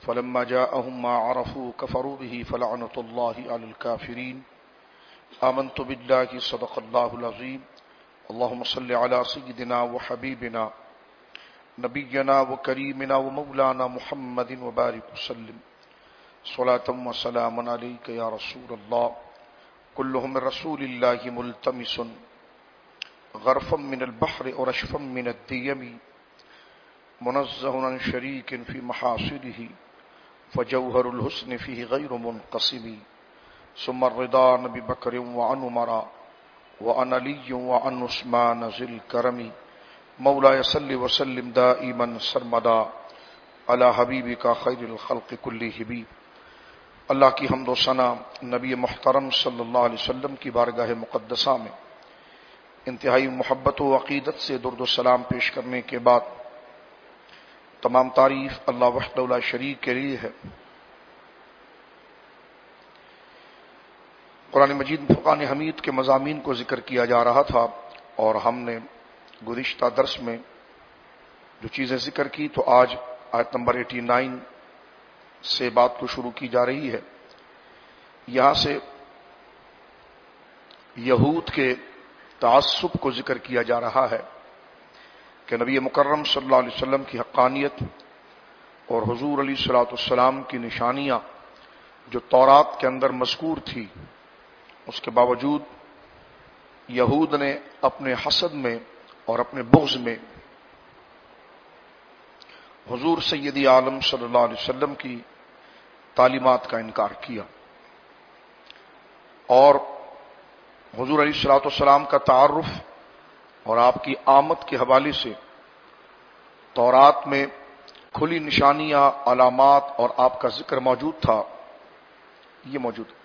فلما جاءهم ما عرفوا كفروا به فلعنة الله على الكافرين آمنت بالله صدق الله العظيم اللهم صل على سيدنا وحبيبنا نبينا وكريمنا ومولانا محمد وبارك وسلم صلاة وسلاما عليك يا رسول الله كلهم من رسول الله ملتمس غرفا من البحر ورشفا من الديم منزه عن شريك في محاسنه فجوهر الحسن فيه غير منقسم ثم الرضا نبي بكر وعن عمر وعن علي وعن عثمان ذي الكرم مولاي صل وسلم دائما سرمدا على حبيبك خير الخلق كلهم. اللہ کی حمد و ثنا نبی محترم صلی اللہ علیہ وسلم کی بارگاہ مقدسہ میں انتہائی محبت و عقیدت سے درود و سلام پیش کرنے کے بعد تمام تعریف اللہ وحدہ لا شریک کے لیے ہے. قرآن مجید فرقان حمید کے مضامین کو ذکر کیا جا رہا تھا اور ہم نے گزشتہ درس میں جو چیزیں ذکر کی تو آج آیت نمبر 89 سے بات کو شروع کی جا رہی ہے. یہاں سے یہود کے تعصب کو ذکر کیا جا رہا ہے کہ نبی مکرم صلی اللہ علیہ وسلم کی حقانیت اور حضور علیہ الصلوۃ والسلام کی نشانیاں جو تورات کے اندر مذکور تھی اس کے باوجود یہود نے اپنے حسد میں اور اپنے بغض میں حضور سید عالم صلی اللہ علیہ وسلم کی تعلیمات کا انکار کیا اور حضور علیہ الصلوۃ والسلام کا تعارف اور آپ کی آمد کے حوالے سے تورات میں کھلی نشانیاں علامات اور آپ کا ذکر موجود تھا. یہ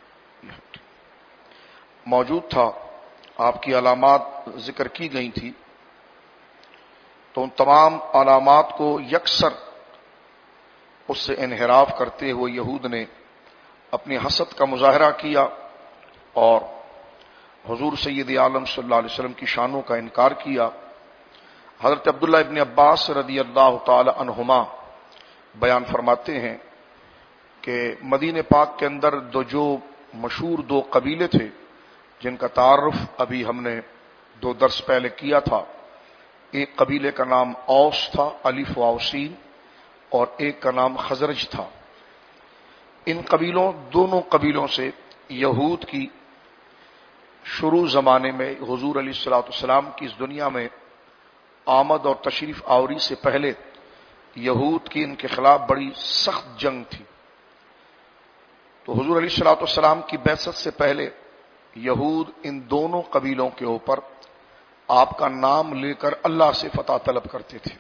موجود تھا آپ کی علامات ذکر کی گئی تھی تو ان تمام علامات کو یکسر اس سے انحراف کرتے ہوئے یہود نے اپنی حسد کا مظاہرہ کیا اور حضور سید عالم صلی اللہ علیہ وسلم کی شانوں کا انکار کیا. حضرت عبداللہ ابن عباس رضی اللہ تعالی عنہما بیان فرماتے ہیں کہ مدینہ پاک کے اندر جو مشہور دو قبیلے تھے جن کا تعارف ابھی ہم نے 2 درس پہلے کیا تھا. ایک قبیلے کا نام اوس تھا الف و اوسین اور ایک کا نام خزرج تھا. ان دونوں قبیلوں سے یہود کی شروع زمانے میں حضور علیہ الصلوۃ والسلام کی اس دنیا میں آمد اور تشریف آوری سے پہلے یہود کی ان کے خلاف بڑی سخت جنگ تھی. تو حضور علیہ الصلوۃ والسلام کی بعثت سے پہلے یہود ان دونوں قبیلوں کے اوپر آپ کا نام لے کر اللہ سے فتح طلب کرتے تھے.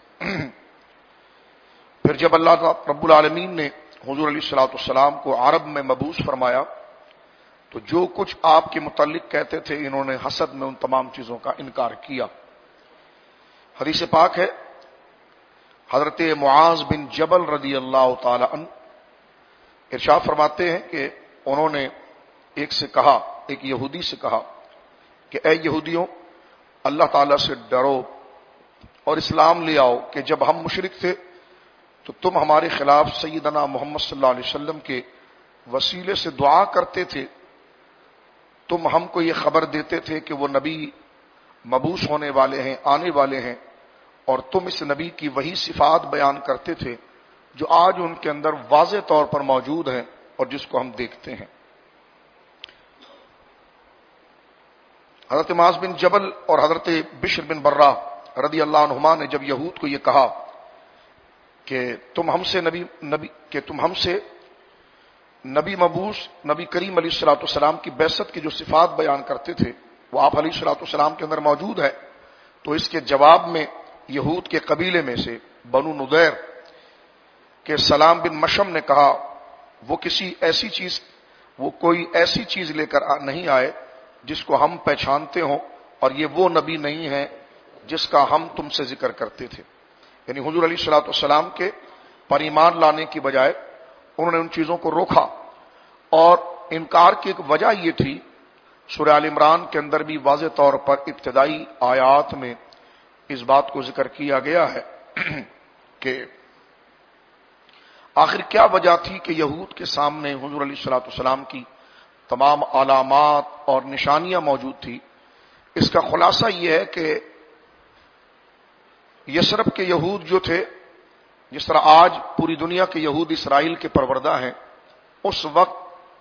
پھر جب اللہ رب العالمین نے حضور علیہ الصلوۃ والسلام کو عرب میں مبعوث فرمایا تو جو کچھ آپ کے متعلق کہتے تھے انہوں نے حسد میں ان تمام چیزوں کا انکار کیا. حدیث پاک ہے حضرت معاذ بن جبل رضی اللہ تعالی عنہ ارشاد فرماتے ہیں کہ انہوں نے ایک یہودی سے کہا کہ اے یہودیوں اللہ تعالیٰ سے ڈرو اور اسلام لے آؤ کہ جب ہم مشرک تھے تو تم ہمارے خلاف سیدنا محمد صلی اللہ علیہ وسلم کے وسیلے سے دعا کرتے تھے. تم ہم کو یہ خبر دیتے تھے کہ وہ نبی مبعوث ہونے والے ہیں آنے والے ہیں اور تم اس نبی کی وہی صفات بیان کرتے تھے جو آج ان کے اندر واضح طور پر موجود ہیں اور جس کو ہم دیکھتے ہیں. حضرت معاذ بن جبل اور حضرت بشر بن برہ رضی اللہ عنہما نے جب یہود کو یہ کہا کہ تم ہم سے نبی مبعوث نبی کریم علیہ الصلوۃ والسلام کی بعثت کی جو صفات بیان کرتے تھے وہ آپ علیہ الصلوۃ والسلام کے اندر موجود ہے تو اس کے جواب میں یہود کے قبیلے میں سے بنو نضیر کے سلام بن مشم نے کہا وہ کوئی ایسی چیز لے کر نہیں آئے جس کو ہم پہچانتے ہوں اور یہ وہ نبی نہیں ہے جس کا ہم تم سے ذکر کرتے تھے. یعنی حضور علیہ الصلوۃ والسلام کے پر ایمان لانے کی بجائے انہوں نے ان چیزوں کو روکا اور انکار کی ایک وجہ یہ تھی سورہ آل عمران کے اندر بھی واضح طور پر ابتدائی آیات میں اس بات کو ذکر کیا گیا ہے کہ آخر کیا وجہ تھی کہ یہود کے سامنے حضور علیہ الصلوۃ والسلام کی تمام علامات اور نشانیاں موجود تھی؟ اس کا خلاصہ یہ ہے کہ یثرب کے یہود جو تھے، جس طرح آج پوری دنیا کے یہود اسرائیل کے پروردہ ہیں، اس وقت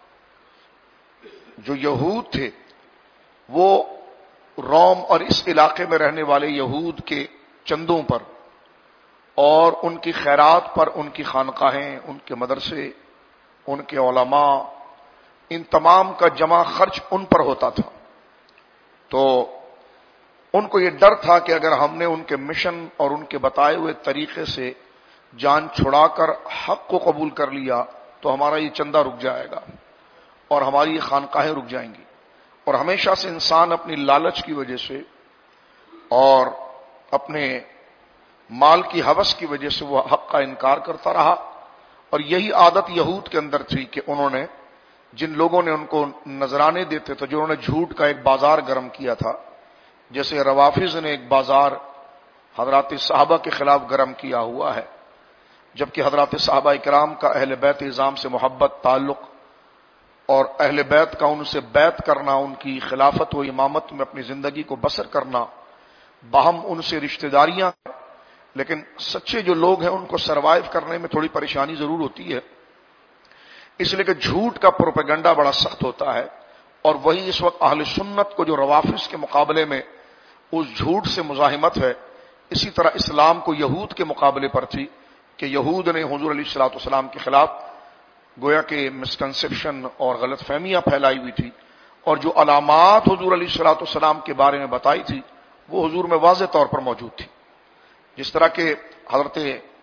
جو یہود تھے وہ روم اور اس علاقے میں رہنے والے یہود کے چندوں پر اور ان کی خیرات پر، ان کی خانقاہیں، ان کے مدرسے، ان کے علماء، ان تمام کا جمع خرچ ان پر ہوتا تھا۔ تو ان کو یہ ڈر تھا کہ اگر ہم نے ان کے مشن اور ان کے بتائے ہوئے طریقے سے جان چھڑا کر حق کو قبول کر لیا تو ہمارا یہ چندہ رک جائے گا اور ہماری یہ خانقاہیں رک جائیں گی۔ اور ہمیشہ سے انسان اپنی لالچ کی وجہ سے اور اپنے مال کی ہوس کی وجہ سے وہ حق کا انکار کرتا رہا، اور یہی عادت یہود کے اندر تھی کہ انہوں نے جن لوگوں نے ان کو نذرانے دیتے تھے، جو انہوں نے جھوٹ کا ایک بازار گرم کیا تھا، جیسے روافظ نے ایک بازار حضرات صحابہ کے خلاف گرم کیا ہوا ہے، جبکہ حضرات صحابہ اکرام کا اہل بیت اعظام سے محبت، تعلق اور اہل بیت کا ان سے بیعت کرنا، ان کی خلافت و امامت میں اپنی زندگی کو بسر کرنا، باہم ان سے رشتہ داریاں، لیکن سچے جو لوگ ہیں ان کو سروائیو کرنے میں تھوڑی پریشانی ضرور ہوتی ہے، اس لیے کہ جھوٹ کا پروپیگنڈا بڑا سخت ہوتا ہے۔ اور وہی اس وقت اہل سنت کو جو روافظ کے مقابلے میں اس جھوٹ سے مزاحمت ہے، اسی طرح اسلام کو یہود کے مقابلے پر تھی کہ یہود نے حضور علیہ الصلوۃ والسلام کے خلاف گویا کہ مسکنسپشن اور غلط فہمیاں پھیلائی ہوئی تھی، اور جو علامات حضور علیہ الصلوۃ والسلام کے بارے میں بتائی تھی وہ حضور میں واضح طور پر موجود تھی۔ جس طرح کہ حضرت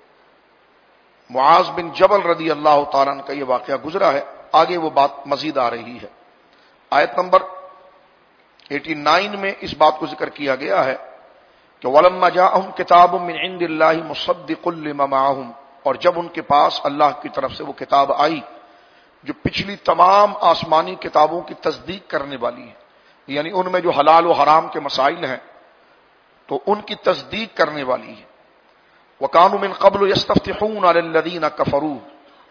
معاذ بن جبل رضی اللہ تعالیٰ عنہ کا یہ واقعہ گزرا ہے، آگے وہ بات مزید آ رہی ہے۔ آیت نمبر 89 میں اس بات کو ذکر کیا گیا ہے کہ وَلَمَّا جَاءَهُمْ كِتَابٌ مِّنْ عِندِ اللَّهِ مُصَدِّقٌ لِّمَا مَعَهُمْ، اور جب ان کے پاس اللہ کی طرف سے وہ کتاب آئی جو پچھلی تمام آسمانی کتابوں کی تصدیق کرنے والی ہے، یعنی ان میں جو حلال و حرام کے مسائل ہیں تو ان کی تصدیق کرنے والی ہے۔ وَكَانُوا مِن قَبْلُ يَسْتَفْتِحُونَ عَلَى الَّذِينَ كَفَرُوا،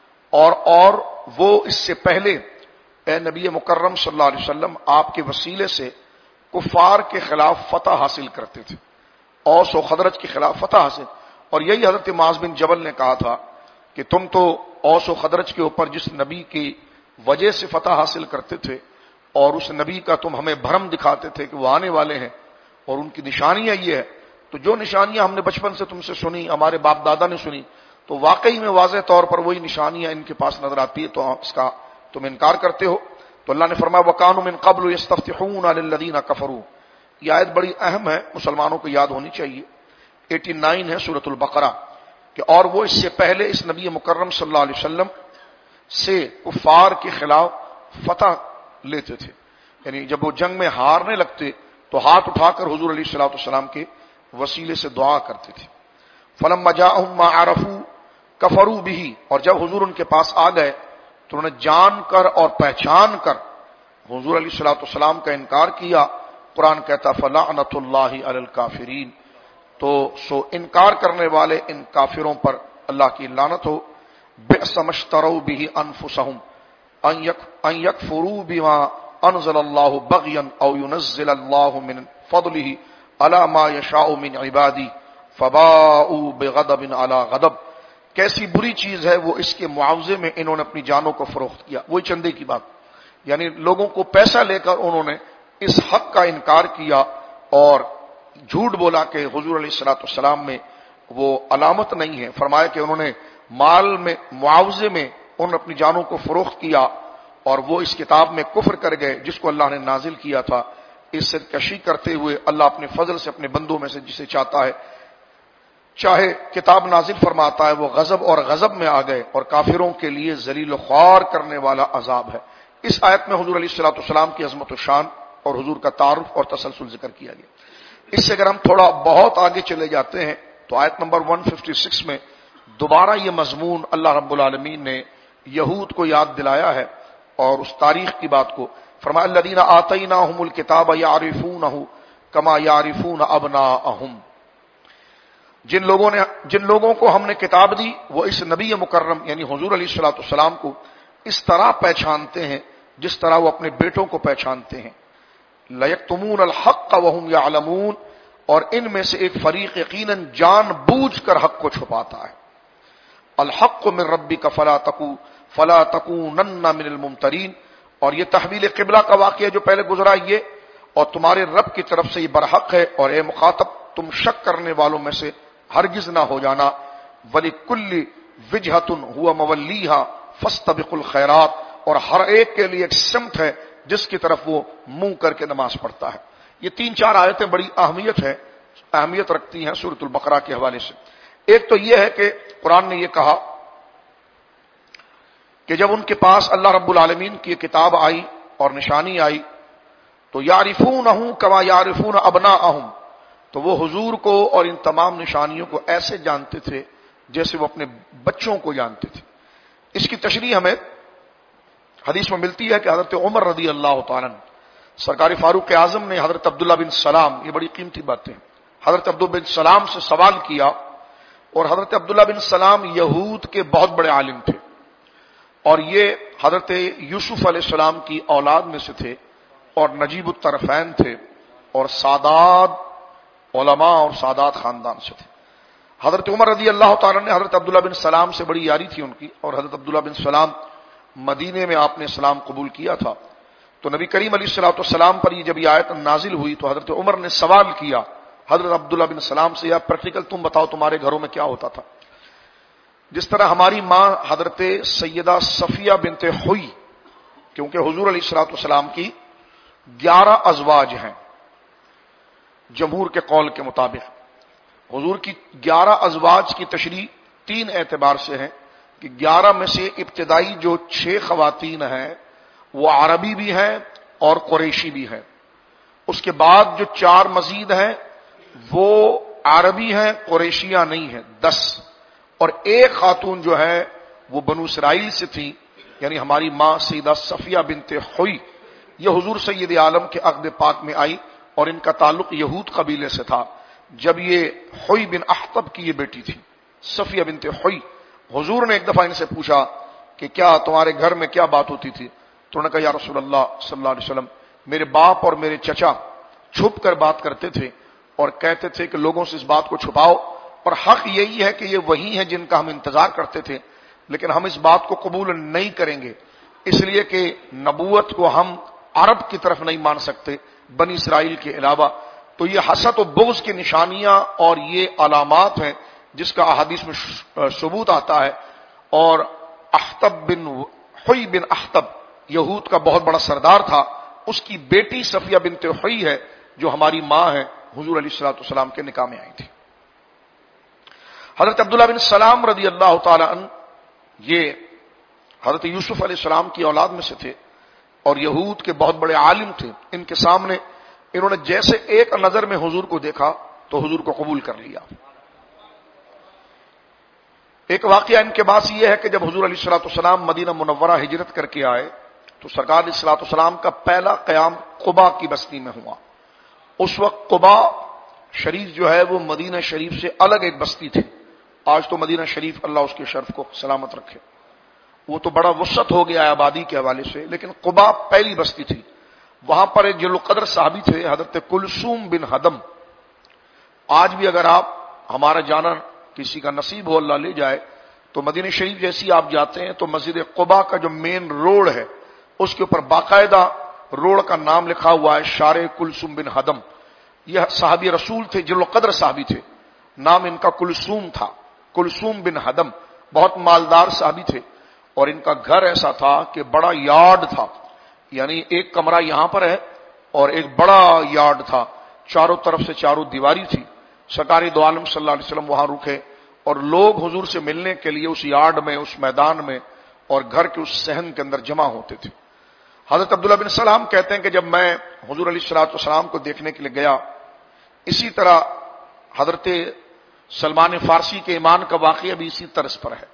اور وہ اس سے پہلے اے نبی مکرم صلی اللہ علیہ وسلم آپ کے وسیلے سے کفار کے خلاف فتح حاصل کرتے تھے، اوس و خزرج کے خلاف فتح حاصل، اور یہی حضرت معاذ بن جبل نے کہا تھا کہ تم تو اوس و خزرج کے اوپر جس نبی کی وجہ سے فتح حاصل کرتے تھے اور اس نبی کا تم ہمیں بھرم دکھاتے تھے کہ وہ آنے والے ہیں اور ان کی نشانیاں یہ ہے، تو جو نشانیاں ہم نے بچپن سے تم سے سنی، ہمارے باپ دادا نے سنی، تو واقعی میں واضح طور پر وہی نشانیاں ان کے پاس نظر آتی ہے، تو اس کا تم انکار کرتے ہو۔ تو اللہ نے فرمایا وَكَانُوا مِن قَبْلُ يَسْتَفْتِحُونَ عَلَى الَّذِينَ كَفَرُوا، یہ آیت بڑی اہم ہے، مسلمانوں کو یاد ہونی چاہیے۔ 89 ہے سورۃ البقرہ کہ اور وہ اس سے پہلے اس نبی مکرم صلی اللہ علیہ وسلم سے کفار کے خلاف فتح لیتے تھے، یعنی جب وہ جنگ میں ہارنے لگتے تو ہاتھ اٹھا کر حضور علیہ الصلوۃ والسلام کے وسیلے سے دعا کرتے تھے۔ فَلَمَّا جَاءَهُم مَّا عَرَفُوا كَفَرُوا بِهِ، اور جب حضور ان کے پاس آ گئے تو انہوں نے جان کر اور پہچان کر حضور علیہ الصلوۃ والسلام کا انکار کیا۔ قرآن کہتا فَلَعْنَةُ اللَّهِ عَلَى الْكَافِرِينَ، تو سو انکار کرنے والے ان کافروں پر اللہ کی لعنت ہو۔ بئس ما اشتروا به انفسهم ان يكفروا بما انزل الله بغيا او ينزل الله من فضله على ما يشاء من عباده فباءوا بغضب على غضب، کیسی بری چیز ہے وہ اس کے معاوضے میں انہوں نے اپنی جانوں کو فروخت کیا۔ وہی چندے کی بات، یعنی لوگوں کو پیسہ لے کر انہوں نے اس حق کا انکار کیا اور جھوٹ بولا کہ حضور علیہ الصلوۃ والسلام میں وہ علامت نہیں ہے۔ فرمایا کہ انہوں نے مال میں معاوضے میں انہوں نے اپنی جانوں کو فروخت کیا اور وہ اس کتاب میں کفر کر گئے جس کو اللہ نے نازل کیا تھا۔ اس سے کشی کرتے ہوئے اللہ اپنے فضل سے اپنے بندوں میں سے جسے چاہتا ہے چاہے کتاب نازل فرماتا ہے، وہ غضب اور غضب میں آ گئے، اور کافروں کے لیے ذلیل و خوار کرنے والا عذاب ہے۔ اس آیت میں حضور علیہ الصلوۃ والسلام کی عظمت و شان اور حضور کا تعارف اور تسلسل ذکر کیا گیا۔ اس سے اگر ہم تھوڑا بہت آگے چلے جاتے ہیں تو آیت نمبر 156 میں دوبارہ یہ مضمون اللہ رب العالمین نے یہود کو یاد دلایا ہے اور اس تاریخ کی بات کو۔ فرمایا الذین آتیناہم الکتاب یعرفونہ کما یعرفون ابناءہم، جن لوگوں کو ہم نے کتاب دی وہ اس نبی مکرم یعنی حضور علیہ الصلوۃ والسلام کو اس طرح پہچانتے ہیں جس طرح وہ اپنے بیٹوں کو پہچانتے ہیں. لَيَكْتُمُونَ الْحَقَّ وَهُمْ يَعْلَمُونَ، اور ان میں سے ایک فریق یقیناً جان بوجھ کر حق کو چھپاتا ہے. الحق من ربک فلا تکونن من الممترین، اور یہ تحویل قبلہ کا واقعہ جو پہلے گزرا یہ، اور تمہارے رب کی طرف سے یہ برحق ہے، اور اے مخاطب تم شک کرنے والوں میں سے ہرگز نہ ہو جانا. وَلِكُلِّ وِجْهَةٌ هُوَ مَوَلِّيهَا فَاسْتَبِقُوا الْخَيْرَاتِ، اور ہر ایک کے لیے ایک سمت ہے جس کی طرف وہ منہ کر کے نماز پڑھتا ہے. یہ 3-4 آیتیں بڑی اہمیت رکھتی ہیں سورۃ البقرہ کے حوالے سے. ایک تو یہ ہے کہ قرآن نے یہ کہا کہ جب ان کے پاس اللہ رب العالمین کی کتاب آئی اور نشانی آئی تو یعرفونہ کما یعرفون ابناءہم، تو وہ حضور کو اور ان تمام نشانیوں کو ایسے جانتے تھے جیسے وہ اپنے بچوں کو جانتے تھے. اس کی تشریح ہمیں حدیث میں ملتی ہے کہ حضرت عمر رضی اللہ تعالیٰ سرکار فاروق اعظم نے حضرت عبداللہ بن سلام، یہ بڑی قیمتی باتیں، حضرت عبداللہ بن سلام سے سوال کیا، اور حضرت عبداللہ بن سلام یہود کے بہت بڑے عالم تھے، اور یہ حضرت یوسف علیہ السلام کی اولاد میں سے تھے، اور نجیب الطرفین تھے، اور سادات علماء اور سادات خاندان سے تھے. حضرت عمر رضی اللہ تعالیٰ نے حضرت عبداللہ بن سلام سے بڑی یاری تھی ان کی، اور حضرت عبداللہ بن سلام مدینے میں آپ نے اسلام قبول کیا تھا. تو نبی کریم علیہ الصلوۃ والسلام پر یہ جب یہ آیت نازل ہوئی تو حضرت عمر نے سوال کیا حضرت عبداللہ بن سلام سے، یا پریکٹیکل تم بتاؤ تمہارے گھروں میں کیا ہوتا تھا. جس طرح ہماری ماں حضرت سیدہ صفیہ بنت حوی، کیونکہ حضور علیہ الصلوۃ والسلام کی 11 ازواج ہیں جمہور کے قول کے مطابق. حضور کی 11 ازواج کی تشریح 3 اعتبار سے ہے کہ 11 میں سے ابتدائی جو 6 خواتین ہیں وہ عربی بھی ہیں اور قریشی بھی ہیں. اس کے بعد جو 4 مزید ہیں وہ عربی ہیں قریشیہ نہیں ہیں 10، اور ایک خاتون جو ہے وہ بنو اسرائیل سے تھی، یعنی ہماری ماں سیدہ صفیہ بنت حوی. یہ حضور سید عالم کے عقد پاک میں آئی اور ان کا تعلق یہود قبیلے سے تھا. جب یہ حوی بن اخطب کی یہ بیٹی تھی صفیہ بنت حوی، حضور نے ایک دفعہ ان سے پوچھا کہ کیا تمہارے گھر میں کیا بات ہوتی تھی؟ تو انہوں نے کہا یا رسول اللہ صلی اللہ علیہ وسلم، میرے باپ اور میرے چچا چھپ کر بات کرتے تھے اور کہتے تھے کہ لوگوں سے اس بات کو چھپاؤ، اور حق یہی ہے کہ یہ وہی ہیں جن کا ہم انتظار کرتے تھے، لیکن ہم اس بات کو قبول نہیں کریں گے اس لیے کہ نبوت کو ہم عرب کی طرف نہیں مان سکتے بنی اسرائیل کے علاوہ. تو یہ حسد و بغض کی نشانیاں اور یہ علامات ہیں جس کا احادیث میں ثبوت آتا ہے. اور اخطب بن حوی بن اخطب یہود کا بہت بڑا سردار تھا، اس کی بیٹی صفیہ بنت حوی ہے جو ہماری ماں ہے، حضور علیہ الصلوۃ والسلام کے نکاح میں آئی تھی. حضرت عبداللہ بن سلام رضی اللہ تعالی عنہ یہ حضرت یوسف علیہ السلام کی اولاد میں سے تھے اور یہود کے بہت بڑے عالم تھے. ان کے سامنے انہوں نے جیسے ایک نظر میں حضور کو دیکھا تو حضور کو قبول کر لیا. ایک واقعہ ان کے پاس یہ ہے کہ جب حضور علیہ الصلوۃ والسلام مدینہ منورہ ہجرت کر کے آئے تو سرکار علیہ الصلوۃ والسلام کا پہلا قیام قباء کی بستی میں ہوا. اس وقت قباء شریف جو ہے وہ مدینہ شریف سے الگ ایک بستی تھی. آج تو مدینہ شریف اللہ اس کے شرف کو سلامت رکھے وہ تو بڑا وسعت ہو گیا ہے آبادی کے حوالے سے، لیکن قباء پہلی بستی تھی. وہاں پر ایک جلیل القدر صحابی تھے حضرت کلثوم بن ہدم. آج بھی اگر آپ ہمارا جانا کسی کا نصیب ہو اللہ لے جائے تو مدینہ شریف جیسی آپ جاتے ہیں تو مسجد قباء کا جو مین روڈ ہے اس کے اوپر باقاعدہ روڈ کا نام لکھا ہوا ہے شارع کلثوم بن ہدم. یہ صحابی رسول تھے، جلیل القدر صحابی تھے، نام ان کا کلثوم تھا، کلثوم بن ہدم. بہت مالدار صحابی تھے اور ان کا گھر ایسا تھا کہ بڑا یارڈ تھا، یعنی ایک کمرہ یہاں پر ہے اور ایک بڑا یارڈ تھا، چاروں طرف سے چاروں دیواری تھی. سرکار دو عالم صلی اللہ علیہ وسلم وہاں رکے اور لوگ حضور سے ملنے کے لیے اس یارڈ میں، اس میدان میں اور گھر کے اس صحن کے اندر جمع ہوتے تھے. حضرت عبداللہ بن سلام کہتے ہیں کہ جب میں حضور علیہ الصلوۃ والسلام کو دیکھنے کے لیے گیا، اسی طرح حضرت سلمان فارسی کے ایمان کا واقعہ بھی اسی طرز پر ہے.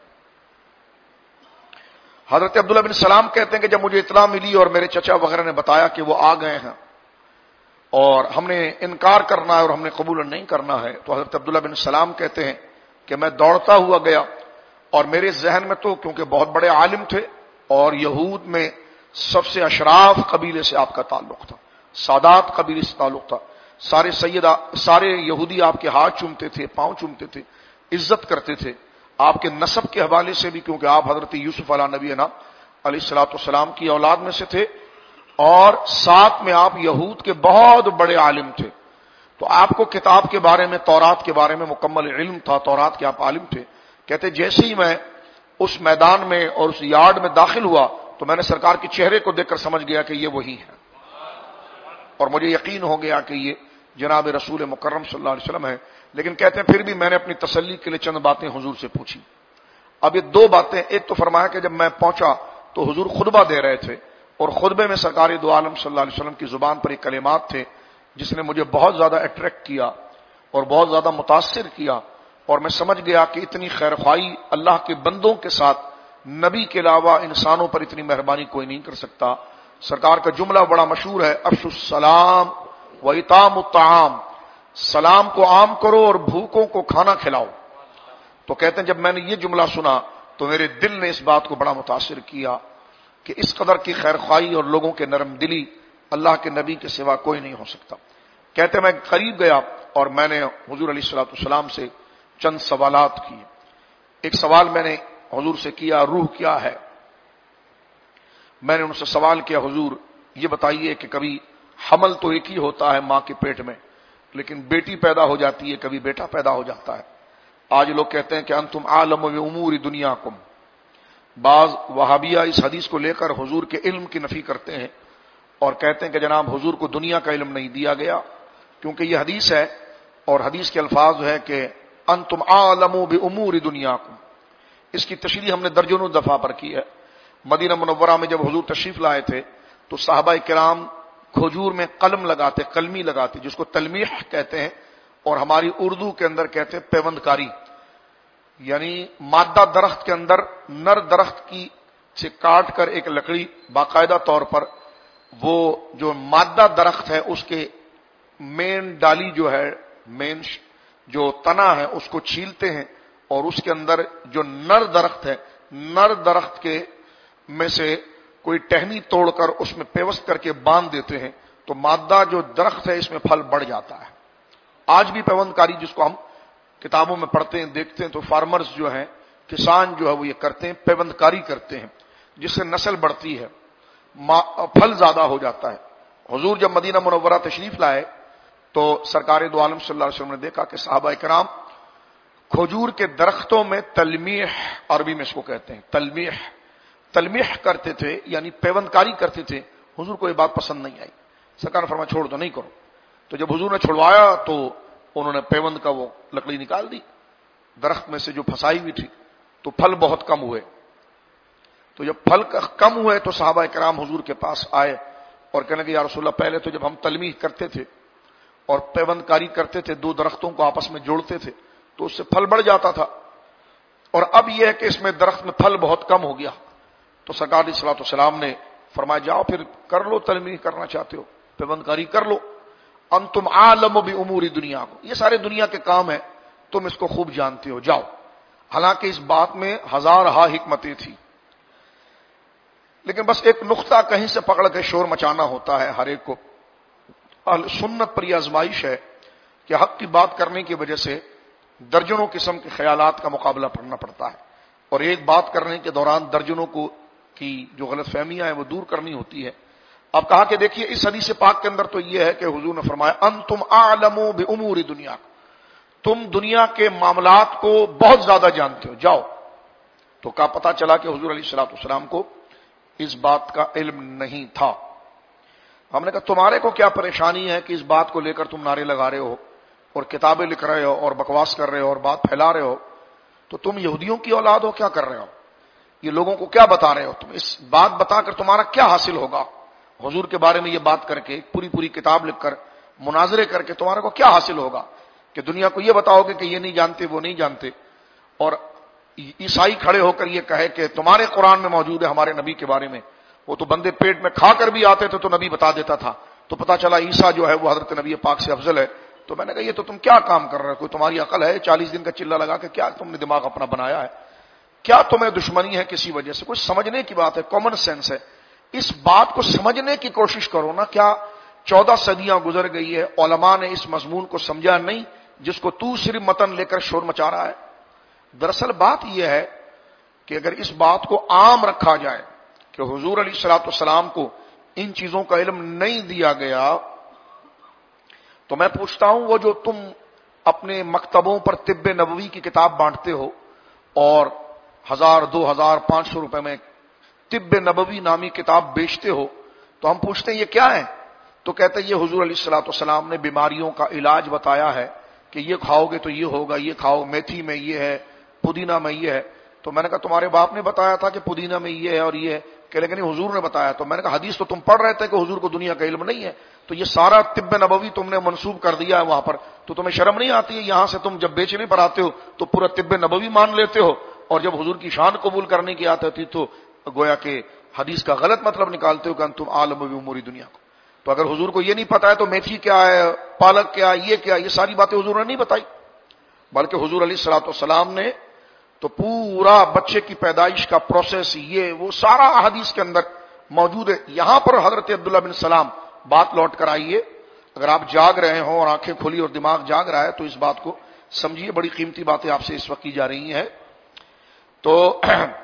حضرت عبداللہ بن سلام کہتے ہیں کہ جب مجھے اطلاع ملی اور میرے چچا وغیرہ نے بتایا کہ وہ آ گئے ہیں اور ہم نے انکار کرنا ہے اور ہم نے قبول نہیں کرنا ہے. تو حضرت عبداللہ بن سلام کہتے ہیں کہ میں دوڑتا ہوا گیا اور میرے ذہن میں تو کیونکہ بہت بڑے عالم تھے اور یہود میں سب سے اشراف قبیلے سے آپ کا تعلق تھا, سادات قبیلے سے تعلق تھا, سارے یہودی آپ کے ہاتھ چومتے تھے, پاؤں چومتے تھے, عزت کرتے تھے آپ کے نسب کے حوالے سے بھی, کیونکہ آپ حضرت یوسف علیہ نبینا علیہ الصلوۃ والسلام کی اولاد میں سے تھے اور ساتھ میں آپ یہود کے بہت بڑے عالم تھے. تو آپ کو کتاب کے بارے میں, تورات کے بارے میں مکمل علم تھا, تورات کے آپ عالم تھے. کہتے جیسے ہی میں اس میدان میں اور اس یارڈ میں داخل ہوا تو میں نے سرکار کے چہرے کو دیکھ کر سمجھ گیا کہ یہ وہی ہے, اور مجھے یقین ہو گیا کہ یہ جناب رسول مکرم صلی اللہ علیہ وسلم ہے. لیکن کہتے ہیں پھر بھی میں نے اپنی تسلی کے لیے چند باتیں حضور سے پوچھی. اب یہ دو باتیں, ایک تو فرمایا کہ جب میں پہنچا تو حضور خطبہ دے رہے تھے اور خطبے میں سرکار دو عالم صلی اللہ علیہ وسلم کی زبان پر ایک کلمات تھے جس نے مجھے بہت زیادہ اٹریکٹ کیا اور بہت زیادہ متاثر کیا, اور میں سمجھ گیا کہ اتنی خیرخواہی اللہ کے بندوں کے ساتھ نبی کے علاوہ انسانوں پر اتنی مہربانی کوئی نہیں کر سکتا. سرکار کا جملہ بڑا مشہور ہے, افشوا السلام و اطعام الطعام, سلام کو عام کرو اور بھوکوں کو کھانا کھلاؤ. تو کہتے ہیں جب میں نے یہ جملہ سنا تو میرے دل نے اس بات کو بڑا متاثر کیا کہ اس قدر کی خیرخواہی اور لوگوں کے نرم دلی اللہ کے نبی کے سوا کوئی نہیں ہو سکتا. کہتے میں قریب گیا اور میں نے حضور علیہ الصلوۃ والسلام سے چند سوالات کیے. ایک سوال میں نے حضور سے کیا, روح کیا ہے؟ میں نے ان سے سوال کیا, حضور یہ بتائیے کہ کبھی حمل تو ایک ہی ہوتا ہے ماں کے پیٹ میں, لیکن بیٹی پیدا ہو جاتی ہے, کبھی بیٹا پیدا ہو جاتا ہے. آج لوگ کہتے ہیں کہ انتم عالم بامور دنیاکم. بعض وہابیہ اس حدیث کو لے کر حضور کے علم کی نفی کرتے ہیں اور کہتے ہیں کہ جناب حضور کو دنیا کا علم نہیں دیا گیا, کیونکہ یہ حدیث ہے اور حدیث کے الفاظ ہے کہ انتم عالم بامور دنیاکم. اس کی تشریح ہم نے درجنوں دفعہ پر کی ہے. مدینہ منورہ میں جب حضور تشریف لائے تھے تو صحابہ کرام کھجور میں قلم لگاتے, قلمی لگاتے, جس کو تلمیح کہتے ہیں, اور ہماری اردو کے اندر کہتے ہیں پیوند کاری, یعنی مادہ درخت کے اندر نر درخت کی سے کاٹ کر ایک لکڑی باقاعدہ طور پر وہ جو مادہ درخت ہے اس کے مین ڈالی جو ہے, مین جو تنا ہے اس کو چھیلتے ہیں اور اس کے اندر جو نر درخت ہے, نر درخت کے میں سے کوئی ٹہنی توڑ کر اس میں پیوست کر کے باندھ دیتے ہیں تو مادہ جو درخت ہے اس میں پھل بڑھ جاتا ہے. آج بھی پیوند کاری جس کو ہم کتابوں میں پڑھتے ہیں دیکھتے ہیں تو فارمرز جو ہیں, کسان جو ہے وہ یہ کرتے ہیں, پیوند کاری کرتے ہیں جس سے نسل بڑھتی ہے, پھل زیادہ ہو جاتا ہے. حضور جب مدینہ منورہ تشریف لائے تو سرکار دو عالم صلی اللہ علیہ وسلم نے دیکھا کہ صحابہ کرام کھجور کے درختوں میں تلمیح, عربی میں اس کو کہتے ہیں تلمیح کرتے تھے, یعنی پیوند کاری کرتے تھے. حضور کو یہ بات پسند نہیں آئی, سرکار نے فرمایا چھوڑ دو, نہیں کرو. تو جب حضور نے چھڑوایا تو انہوں نے پیوند کا وہ لکڑی نکال دی درخت میں سے جو پھنسائی ہوئی تھی, تو پھل بہت کم ہوئے. تو جب پھل کم ہوئے تو صحابہ کرام حضور کے پاس آئے اور کہنے لگے یا رسول اللہ, پہلے تو جب ہم تلمیح کرتے تھے اور پیوند کاری کرتے تھے, دو درختوں کو آپس میں جوڑتے تھے تو اس سے پھل بڑھ جاتا تھا, اور اب یہ ہے کہ اس میں درخت میں پھل بہت کم ہو گیا. تو سرکار علیہ الصلوۃ والسلام نے فرمایا جاؤ پھر کر لو, تلمیح کرنا چاہتے ہو پیوند کاری کر لو. انتم عالم بامور دنیا کو, یہ سارے دنیا کے کام ہیں, تم اس کو خوب جانتے ہو, جاؤ. حالانکہ اس بات میں ہزارہا حکمتیں تھی, لیکن بس ایک نقطہ کہیں سے پکڑ کے شور مچانا ہوتا ہے ہر ایک کو. اہل سنت پر یہ آزمائش ہے کہ حق کی بات کرنے کی وجہ سے درجنوں قسم کے خیالات کا مقابلہ کرنا پڑتا ہے, اور ایک بات کرنے کے دوران درجنوں کو کی جو غلط فہمیاں ہیں وہ دور کرنی ہوتی ہے. اب کہا کہ دیکھیے اس حدیث پاک کے اندر تو یہ ہے کہ حضور نے فرمایا انتم اعلم بامور دنیا, تم دنیا کے معاملات کو بہت زیادہ جانتے ہو, جاؤ. تو کیا پتہ چلا کہ حضور علیہ الصلوۃ والسلام کو اس بات کا علم نہیں تھا. ہم نے کہا تمہارے کو کیا پریشانی ہے کہ اس بات کو لے کر تم نعرے لگا رہے ہو اور کتابیں لکھ رہے ہو اور بکواس کر رہے ہو اور بات پھیلا رہے ہو, تو تم یہودیوں کی اولاد ہو, کیا کر رہے ہو, یہ لوگوں کو کیا بتا رہے ہو تم, اس بات بتا کر تمہارا کیا حاصل ہوگا, حضور کے بارے میں یہ بات کر کے پوری کتاب لکھ کر مناظرے کر کے تمہارے کو کیا حاصل ہوگا کہ دنیا کو یہ بتاؤ گے کہ یہ نہیں جانتے وہ نہیں جانتے, اور عیسائی کھڑے ہو کر یہ کہے کہ تمہارے قرآن میں موجود ہے ہمارے نبی کے بارے میں, وہ تو بندے پیٹ میں کھا کر بھی آتے تھے تو نبی بتا دیتا تھا, تو پتا چلا عیسیٰ جو ہے وہ حضرت نبی پاک سے افضل ہے. تو میں نے کہا یہ تو تم کیا کام کر رہے ہو؟ کوئی تمہاری عقل ہے؟ 40 دن کا چلہ لگا کے کیا تم نے دماغ اپنا بنایا ہے؟ کیا تمہیں دشمنی ہے کسی وجہ سے؟ کچھ سمجھنے کی بات ہے، کامن سینس ہے. اس بات کو سمجھنے کی کوشش کرو نا. کیا 14 صدیاں گزر گئی ہے، علماء نے اس مضمون کو سمجھا نہیں جس کو تو صرف متن لے کر شور مچا رہا ہے؟ دراصل بات یہ ہے کہ اگر اس بات کو عام رکھا جائے کہ حضور علیہ الصلوۃ والسلام کو ان چیزوں کا علم نہیں دیا گیا، تو میں پوچھتا ہوں وہ جو تم اپنے مکتبوں پر طب نبوی کی کتاب بانٹتے ہو اور 1000 2000 500 روپے میں طب نبوی نامی کتاب بیچتے ہو، تو ہم پوچھتے ہیں یہ کیا ہے؟ تو کہتے ہیں یہ حضور علیہ الصلوۃ والسلام نے بیماریوں کا علاج بتایا ہے کہ یہ کھاؤ گے تو یہ ہوگا، یہ کھاؤ، میتھی میں یہ ہے، پودینہ میں یہ ہے. تو میں نے کہا تمہارے باپ نے بتایا تھا کہ پودینہ میں یہ ہے اور یہ ہے، کہ لیکن حضور نے بتایا. تو میں نے کہا حدیث تو تم پڑھ رہے تھے کہ حضور کو دنیا کا علم نہیں ہے، تو یہ سارا طب نبوی تم نے منسوب کر دیا ہے وہاں پر. تو تمہیں شرم نہیں آتی ہے؟ یہاں سے تم جب بیچنے پر آتے ہو تو پورا طب نبوی مان لیتے ہو، اور جب حضور کی شان قبول کرنے کی آتی تھی تو گویا کہ حدیث کا غلط مطلب نکالتے ہو کہ تم عالم بامور دنیا کو. تو اگر حضور کو یہ نہیں پتا ہے تو میتھی کیا ہے، پالک کیا، یہ کیا، یہ ساری باتیں حضور نے نہیں بتائی. بلکہ حضور علیہ الصلوۃ والسلام نے تو پورا بچے کی پیدائش کا پروسیس یہ وہ سارا حدیث کے اندر موجود ہے. یہاں پر حضرت عبداللہ بن سلام بات لوٹ کر آئیے. اگر آپ جاگ رہے ہوں اور آنکھیں کھلی اور دماغ جاگ رہا ہے تو اس بات کو سمجھیے، بڑی قیمتی باتیں آپ سے اس وقت کی جا رہی ہیں. تو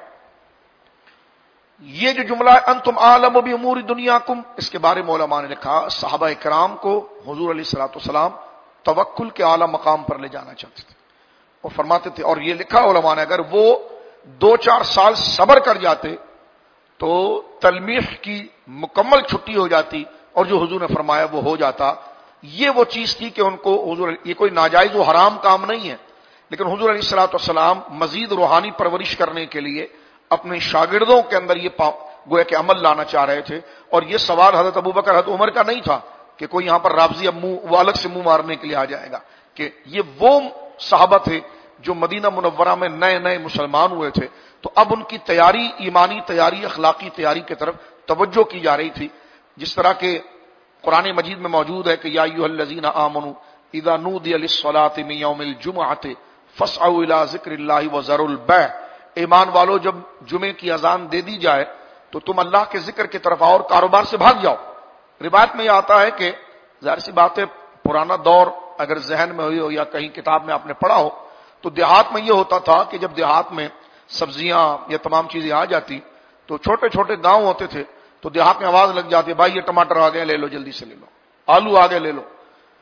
یہ جو جملہ ہے انتم عالم بامور دنیاکم، اس کے بارے میں علماء نے لکھا صحابہ کرام کو حضور علیہ الصلوۃ والسلام توکل کے اعلی مقام پر لے جانا چاہتے تھے. وہ فرماتے تھے، اور یہ لکھا علماء نے، اگر وہ 2-4 سال صبر کر جاتے تو تلمیح کی مکمل چھٹی ہو جاتی اور جو حضور نے فرمایا وہ ہو جاتا. یہ وہ چیز تھی کہ ان کو حضور، یہ کوئی ناجائز و حرام کام نہیں ہے، لیکن حضور علیہ الصلوۃ والسلام مزید روحانی پرورش کرنے کے لیے اپنے شاگردوں کے اندر یہ گویا کہ عمل لانا چاہ رہے تھے. اور یہ سوال حضرت ابوبکر حضرت عمر کا نہیں تھا کہ کوئی یہاں پر رابضی اب وہ الگ سے منہ مارنے کے لیے آ جائے گا، کہ یہ وہ صحابہ تھے جو مدینہ منورہ میں نئے نئے مسلمان ہوئے تھے. تو اب ان کی تیاری، ایمانی تیاری، اخلاقی تیاری کی طرف توجہ کی جا رہی تھی. جس طرح کہ قرآن مجید میں موجود ہے کہ یا ایھا الذین آمنوا اذا نودی للصلاۃ من یوم الجمعۃ فاسعوا الی ذکر اللہ وذروا البیع. ایمان والو، جب جمعے کی اذان دے دی جائے تو تم اللہ کے ذکر کی طرف آؤ اور کاروبار سے بھاگ جاؤ. روایت میں یہ آتا ہے کہ ظاہر سی بات ہے، پرانا دور اگر ذہن میں ہوئی ہو یا کہیں کتاب میں آپ نے پڑھا ہو تو دیہات میں یہ ہوتا تھا کہ جب دیہات میں سبزیاں یا تمام چیزیں آ جاتی تو چھوٹے چھوٹے گاؤں ہوتے تھے تو دیہات میں آواز لگ جاتی، بھائی یہ ٹماٹر آ گئے لے لو، جلدی سے لے لو، آلو آ گئے لے لو.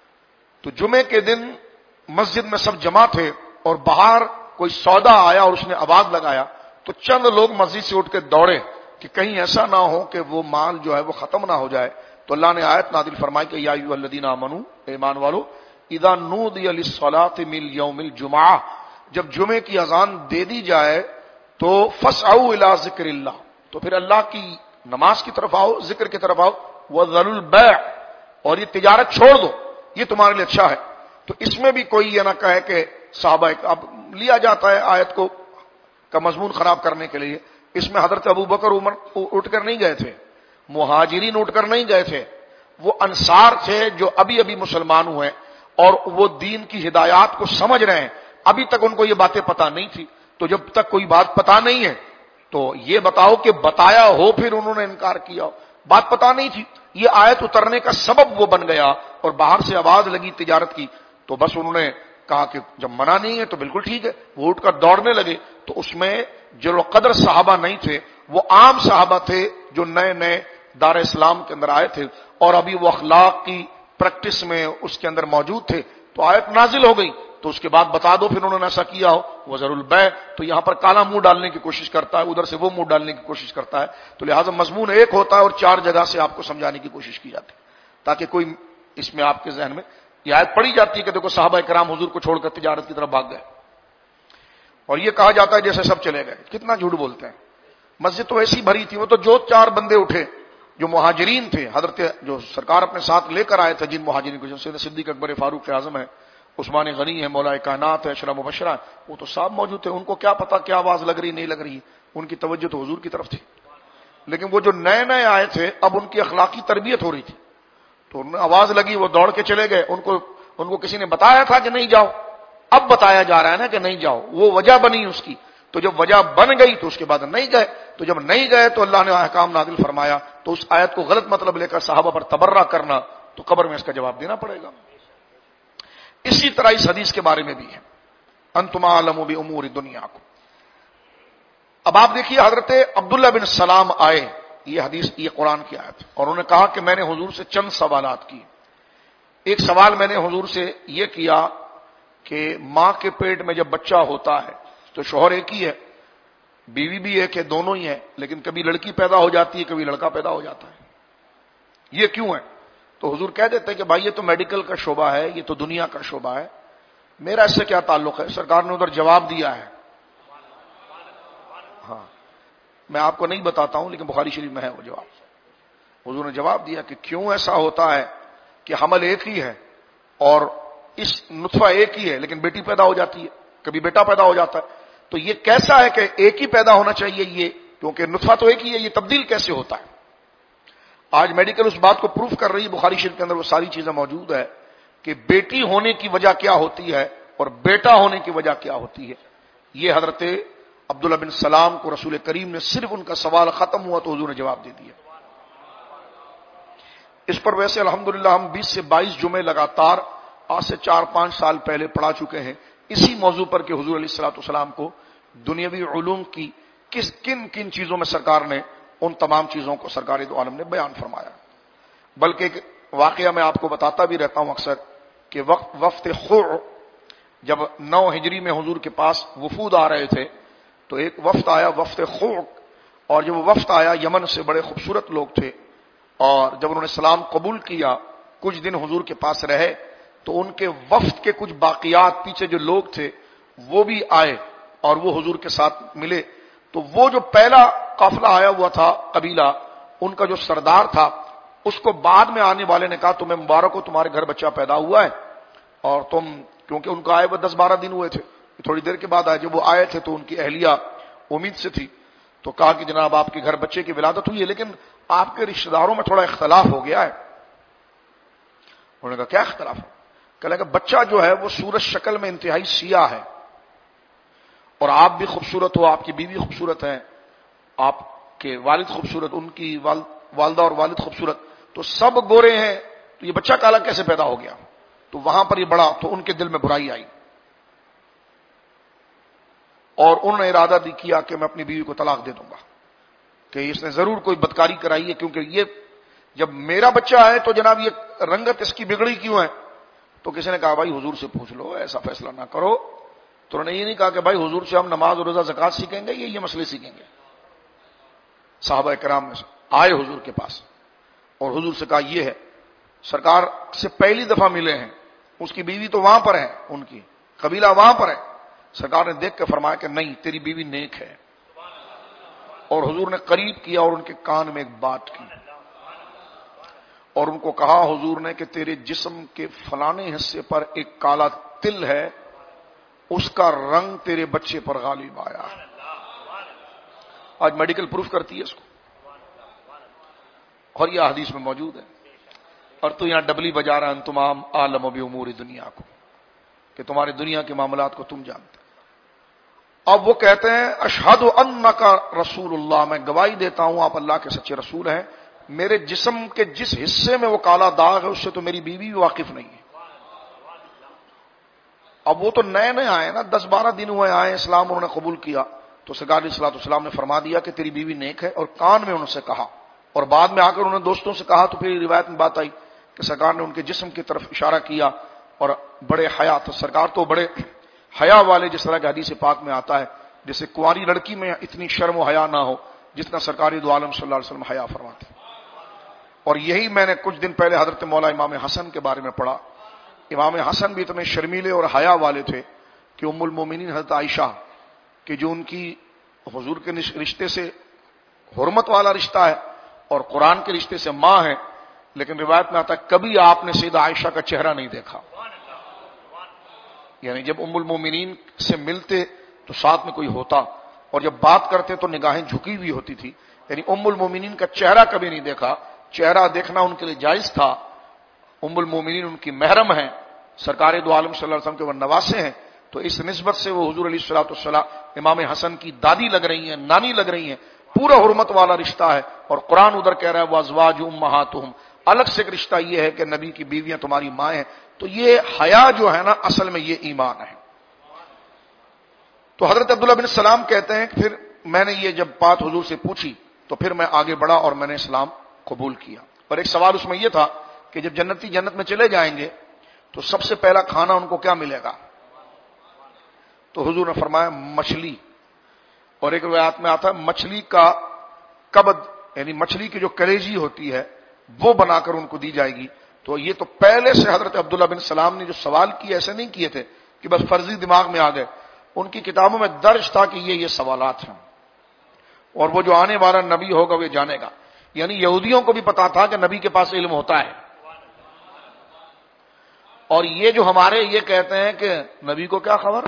تو جمعے کے دن مسجد میں سب جمع تھے اور باہر کوئی سودا آیا اور اس نے آواز لگایا تو چند لوگ مسجد سے اٹھ کے دوڑے کہ کہیں ایسا نہ ہو کہ وہ مال جو ہے وہ ختم نہ ہو جائے. تو اللہ نے آیت نازل فرمائی کہ یا ایھا الذین آمنوا، ایمان والو، اذا نودی للصلاۃ من یوم الجمعہ، جب جمعے کی اذان دے دی جائے تو فاسعوا الی ذکر اللہ، تو پھر اللہ کی نماز کی طرف آؤ، ذکر کی طرف آؤ، وذروا البیع، اور یہ تجارت چھوڑ دو، یہ تمہارے لیے اچھا ہے. تو اس میں بھی کوئی یہ نہ کہے کہ صحابہ، اب لیا جاتا ہے آیت کو کا مضمون خراب کرنے کے لیے. اس میں حضرت ابوبکر عمر اٹھ کر نہیں گئے تھے، مہاجرین اٹھ کر نہیں گئے تھے، وہ انصار تھے جو ابھی ابھی مسلمان ہوئے اور وہ دین کی ہدایات کو سمجھ رہے ہیں. ابھی تک ان کو یہ باتیں پتہ نہیں تھی. تو جب تک کوئی بات پتہ نہیں ہے تو یہ بتاؤ کہ بتایا ہو پھر انہوں نے انکار کیا ہو. بات پتہ نہیں تھی، یہ آیت اترنے کا سبب وہ بن گیا اور باہر سے آواز لگی تجارت کی تو بس انہوں نے کہا کہ جب منع نہیں ہے تو بالکل ٹھیک ہے، وہ اٹھ کر دوڑنے لگے. تو اس میں جو قدر صحابہ نہیں تھے، وہ عام صحابہ تھے جو نئے نئے دار اسلام کے اندر آئے تھے اور ابھی وہ اخلاق کی پریکٹس میں اس کے اندر موجود تھے. تو آیت نازل ہو گئی تو اس کے بعد بتا دو پھر انہوں نے ایسا کیا ہو، وذروا البیع. تو یہاں پر کالا منہ ڈالنے کی کوشش کرتا ہے، ادھر سے وہ منہ ڈالنے کی کوشش کرتا ہے. تو لہٰذا مضمون ایک ہوتا ہے اور 4 جگہ سے آپ کو سمجھانے کی کوشش کی جاتی ہے تاکہ کوئی اس میں آپ کے ذہن میں یہ آیت پڑھی جاتی ہے کہ دیکھو صحابہ کرام حضور کو چھوڑ کر تجارت کی طرف بھاگ گئے اور یہ کہا جاتا ہے جیسے سب چلے گئے. کتنا جھوٹ بولتے ہیں. مسجد تو ایسی بھری تھی، وہ تو جو 4 بندے اٹھے جو مہاجرین تھے، حضرت جو سرکار اپنے ساتھ لے کر آئے تھے جن مہاجرین کو، جیسے صدیق اکبر فاروق اعظم ہے، عثمان غنی ہے، مولا کائنات ہے، اشرا مبشرہ، وہ تو سب موجود تھے. ان کو کیا پتا کیا آواز لگ رہی نہیں لگ رہی، ان کی توجہ تو حضور کی طرف تھی. لیکن وہ جو نئے نئے آئے تھے اب ان کی اخلاقی تربیت ہو رہی تھی تو انہیں آواز لگی، وہ دوڑ کے چلے گئے. ان کو کسی نے بتایا تھا کہ نہیں جاؤ، اب بتایا جا رہا ہے نا کہ نہیں جاؤ، وہ وجہ بنی اس کی. تو جب وجہ بن گئی تو اس کے بعد نہیں گئے. تو جب نہیں گئے تو اللہ نے احکام نازل فرمایا. تو اس آیت کو غلط مطلب لے کر صحابہ پر تبرہ کرنا، تو قبر میں اس کا جواب دینا پڑے گا. اسی طرح اس حدیث کے بارے میں بھی ہے، انتم اعلم بامور دنیاکم. اب آپ دیکھیے حضرت عبداللہ بن سلام آئے، یہ حدیث، یہ قرآن کی آیت، اور انہوں نے کہا کہ میں نے حضور سے چند سوالات کیے. ایک سوال میں نے حضور سے یہ کیا کہ ماں کے پیٹ میں جب بچہ ہوتا ہے تو شوہر ایک ہی ہے، بیوی بھی ایک ہے، دونوں ہی ہیں، لیکن کبھی لڑکی پیدا ہو جاتی ہے، کبھی لڑکا پیدا ہو جاتا ہے، یہ کیوں ہے؟ تو حضور کہہ دیتے ہیں کہ بھائی یہ تو میڈیکل کا شعبہ ہے، یہ تو دنیا کا شعبہ ہے، میرا اس سے کیا تعلق ہے. سرکار نے ادھر جواب دیا ہے. ہاں میں آپ کو نہیں بتاتا ہوں، لیکن بخاری شریف میں ہے وہ جواب. حضور نے جواب دیا کہ کیوں ایسا ہوتا ہے کہ حمل ایک ہی ہے اور اس نطفہ ایک ہی ہے، لیکن بیٹی پیدا ہو جاتی ہے، کبھی بیٹا پیدا ہو جاتا ہے. تو یہ کیسا ہے کہ ایک ہی پیدا ہونا چاہیے، یہ کیونکہ نطفہ تو ایک ہی ہے، یہ تبدیل کیسے ہوتا ہے؟ آج میڈیکل اس بات کو پروف کر رہی ہے، بخاری شریف کے اندر وہ ساری چیزیں موجود ہے کہ بیٹی ہونے کی وجہ کیا ہوتی ہے اور بیٹا ہونے کی وجہ کیا ہوتی ہے. یہ حضرت عبداللہ بن سلام کو رسول کریم نے صرف ان کا سوال ختم ہوا تو حضور نے جواب دے دیا. اس پر ویسے الحمدللہ ہم 20 سے 22 جمعے لگاتار آج سے 4-5 سال پہلے پڑھا چکے ہیں اسی موضوع پر کہ حضور علیہ الصلوۃ والسلام کو دنیاوی علوم کی کن چیزوں میں سرکار نے ان تمام چیزوں کو سرکار دو عالم نے بیان فرمایا. بلکہ ایک واقعہ میں آپ کو بتاتا بھی رہتا ہوں اکثر کہ وفد خُع جب 9 ہجری میں حضور کے پاس وفود آ رہے تھے تو ایک وفد آیا، وفد خُع، اور جب وہ وفد آیا یمن سے بڑے خوبصورت لوگ تھے، اور جب انہوں نے اسلام قبول کیا کچھ دن حضور کے پاس رہے تو ان کے وفد کے کچھ باقیات پیچھے جو لوگ تھے وہ بھی آئے اور وہ حضور کے ساتھ ملے. تو وہ جو پہلا قافلہ آیا ہوا تھا قبیلہ، ان کا جو سردار تھا، اس کو بعد میں آنے والے نے کہا تمہیں مبارک ہو، تمہارے گھر بچہ پیدا ہوا ہے، اور تم، کیونکہ ان کو آئے وہ 10-12 دن ہوئے تھے، تھوڑی دیر کے بعد آئے. جب وہ آئے تھے تو ان کی اہلیہ امید سے تھی، تو کہا کہ جناب آپ کے گھر بچے کی ولادت ہوئی ہے، لیکن آپ کے رشتہ داروں میں تھوڑا اختلاف ہو گیا ہے. انہوں نے کہا کیا اختلاف ہے؟ کہ لگا بچہ جو ہے وہ صورت شکل میں انتہائی سیاہ ہے، اور آپ بھی خوبصورت ہو، آپ کی بیوی خوبصورت ہے، آپ کے والد خوبصورت، ان کی والدہ اور والد خوبصورت، تو سب گورے ہیں، تو یہ بچہ کالا کیسے پیدا ہو گیا؟ تو وہاں پر یہ بڑا، تو ان کے دل میں برائی آئی اور انہوں نے ارادہ بھی کیا کہ میں اپنی بیوی کو طلاق دے دوں گا کہ اس نے ضرور کوئی بدکاری کرائی ہے، کیونکہ یہ جب میرا بچہ ہے تو جناب یہ رنگت اس کی بگڑی کیوں ہے؟ تو کسی نے کہا بھائی حضور سے پوچھ لو، ایسا فیصلہ نہ کرو. تو انہوں نے یہ نہیں کہا کہ بھائی حضور سے ہم نماز اور روزہ زکات سیکھیں گے، یہ مسئلے سیکھیں گے. صحابہ کرام میں سے آئے حضور کے پاس اور حضور سے کہا یہ ہے، سرکار سے پہلی دفعہ ملے ہیں، اس کی بیوی تو وہاں پر ہے، ان کی قبیلہ وہاں پر ہے. سرکار نے دیکھ کے فرمایا کہ نہیں، تیری بیوی نیک ہے. اور حضور نے قریب کیا اور ان کے کان میں ایک بات کی اور ان کو کہا حضور نے کہ تیرے جسم کے فلانے حصے پر ایک کالا تل ہے، اس کا رنگ تیرے بچے پر غالب آیا. آج میڈیکل پروف کرتی ہے اس کو، اور یہ حدیث میں موجود ہے. اور تو یہاں ڈبلی بجا رہا انتم عالم بامور دنیا کو، کہ تمہاری دنیا کے معاملات کو تم جانتے. اب وہ کہتے ہیں اشہد انک رسول اللہ، میں گواہی دیتا ہوں آپ اللہ کے سچے رسول ہیں. میرے جسم کے جس حصے میں وہ کالا داغ ہے اس سے تو میری بیوی بھی واقف نہیں ہے. اب وہ تو نئے نئے آئے نا، 10-12 دن ہوئے آئے، اسلام انہوں نے قبول کیا. تو سرکار علیہ الصلوۃ والسلام نے فرما دیا کہ تیری بیوی نیک ہے، اور کان میں انہوں سے کہا، اور بعد میں آ کر انہوں نے دوستوں سے کہا. تو پھر روایت میں بات آئی کہ سرکار نے ان کے جسم کی طرف اشارہ کیا اور بڑے حیا، تو سرکار تو بڑے حیا والے، جس طرح کہ حدیث پاک میں آتا ہے جیسے کنواری لڑکی میں اتنی شرم و حیا نہ ہو جتنا سرکار دو عالم صلی اللہ علیہ وسلم حیا فرماتے. اور یہی میں نے کچھ دن پہلے حضرت مولا امام حسن کے بارے میں پڑھا. امام حسن بھی اتنے شرمیلے اور حیا والے تھے کہ ام المومنین حضرت عائشہ کہ جو ان کی حضور کے رشتے سے حرمت والا رشتہ ہے اور قرآن کے رشتے سے ماں ہے، لیکن روایت میں آتا ہے کبھی آپ نے سیدہ عائشہ کا چہرہ نہیں دیکھا. یعنی جب ام المومنین سے ملتے تو ساتھ میں کوئی ہوتا، اور جب بات کرتے تو نگاہیں جھکی ہوئی ہوتی تھی. یعنی ام المومنین کا چہرہ کبھی نہیں دیکھا. چہرہ دیکھنا ان کے لیے جائز تھا، ام المومنین ان کی محرم ہیں، سرکار دو عالم صلی اللہ علیہ وسلم کے وہ نواسے ہیں، تو اس نسبت سے وہ حضور علیہ الصلوۃ والسلام امام حسن کی دادی لگ رہی ہیں، نانی لگ رہی ہیں، پورا حرمت والا رشتہ ہے۔ اور قرآن ادھر کہہ رہا ہے وازواج امہاتہم، الگ سے ایک رشتہ یہ ہے کہ نبی کی بیویاں تمہاری ماں ہیں۔ تو یہ حیا جو ہے نا، اصل میں یہ ایمان ہے۔ تو حضرت عبداللہ بن سلام کہتے ہیں کہ پھر میں نے یہ جب بات حضور سے پوچھی تو پھر میں آگے بڑھا اور میں نے اسلام قبول کیا۔ اور ایک سوال اس میں یہ تھا کہ جب جنتی جنت میں چلے جائیں گے تو سب سے پہلا کھانا ان کو کیا ملے گا؟ تو حضور نے فرمایا مچھلی، اور ایک روایت میں آتا ہے مچھلی کا کبد، یعنی مچھلی کی جو کلیجی ہوتی ہے وہ بنا کر ان کو دی جائے گی۔ تو یہ تو پہلے سے حضرت عبداللہ بن سلام نے جو سوال کیے ایسے نہیں کیے تھے کہ بس فرضی دماغ میں آ گئے، ان کی کتابوں میں درج تھا کہ یہ سوالات ہیں، اور وہ جو آنے والا نبی ہوگا وہ جانے گا۔ یعنی یہودیوں کو بھی پتا تھا کہ نبی کے پاس علم ہوتا ہے، اور یہ جو ہمارے یہ کہتے ہیں کہ نبی کو کیا خبر،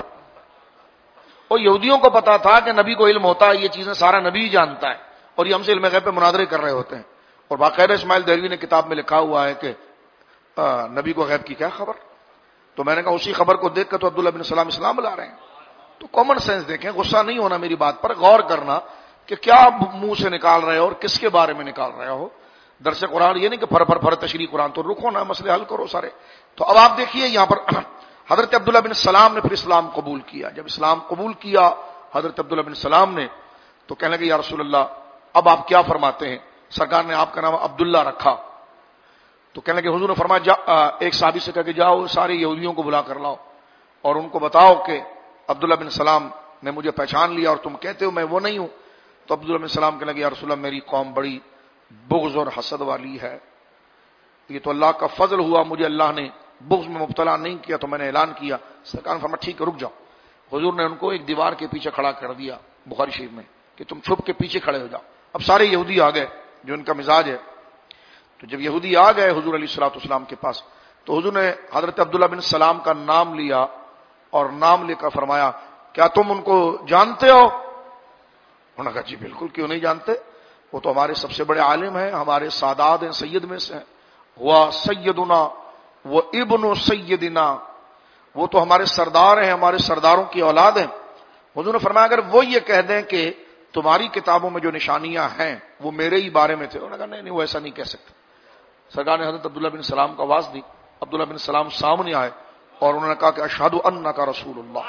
اور یہودیوں کو پتا تھا کہ نبی کو علم ہوتا ہے، یہ چیزیں سارا نبی ہی جانتا ہے، اور یہ ہم سے علم غیب پہ مناظرے کر رہے ہوتے ہیں۔ اور باقاعدہ اسماعیل دہلوی نے کتاب میں لکھا ہوا ہے کہ نبی کو غیب کی کیا خبر۔ تو میں نے کہا اسی خبر کو دیکھ کر تو عبداللہ بن سلام اسلام لا رہے ہیں۔ تو کامن سینس دیکھیں، غصہ نہیں ہونا میری بات پر، غور کرنا کہ کیا منہ سے نکال رہے ہو اور کس کے بارے میں نکال رہے ہو۔ درس قرآن یہ نہیں کہ پھر تشریح قرآن، تو رکو نا، مسئلے حل کرو سارے۔ تو اب آپ دیکھیے یہاں پر حضرت عبداللہ بن سلام نے پھر اسلام قبول کیا۔ جب اسلام قبول کیا حضرت عبداللہ بن سلام نے تو کہنے لگے یا رسول اللہ اب آپ کیا فرماتے ہیں؟ سرکار نے آپ کا نام عبداللہ رکھا۔ تو کہنے لگے حضور نے فرمایا ایک صحابی سے کہا کہ جاؤ سارے یہودیوں کو بلا کر لاؤ اور ان کو بتاؤ کہ عبداللہ بن سلام نے مجھے پہچان لیا اور تم کہتے ہو میں وہ نہیں ہوں۔ تو عبداللہ بن سلام کہنے لگے یا رسول اللہ میری قوم بڑی بغض اور حسد والی ہے، یہ تو اللہ کا فضل ہوا، مجھے اللہ نے بغض میں مبتلا نہیں کیا تو میں نے اعلان کیا۔ سرکار نے فرمایا ٹھیک ہے رک جاؤ۔ حضور نے ان کو ایک دیوار کے پیچھے کھڑا کر دیا بخاری شریف میں کہ تم چھپ کے پیچھے کھڑے ہو جاؤ۔ اب سارے یہودی آ گئے جو ان کا مزاج ہے۔ تو جب یہودی آ گئے حضور علیہ الصلوۃ والسلام کے پاس تو حضور نے حضرت عبداللہ بن سلام کا نام لیا اور نام لے کر فرمایا کیا تم ان کو جانتے ہو؟ انہوں نے کہا جی بالکل، کیوں نہیں جانتے، وہ تو ہمارے سب سے بڑے عالم ہیں، ہمارے سادات ہیں، سید میں سے ہیں، ہوا سیدنا وہ ابن سیدنا، وہ تو ہمارے سردار ہیں، ہمارے سرداروں کی اولاد ہیں۔ حضور نے فرمایا اگر وہ یہ کہہ دیں کہ تمہاری کتابوں میں جو نشانیاں ہیں وہ میرے ہی بارے میں تھے، انہوں نے کہا نہیں وہ ایسا نہیں کہہ سکتے۔ سرکار نے حضرت عبداللہ بن سلام کو آواز دی، عبداللہ بن سلام سامنے آئے اور انہوں نے کہا کہ اشہد انک رسول اللہ،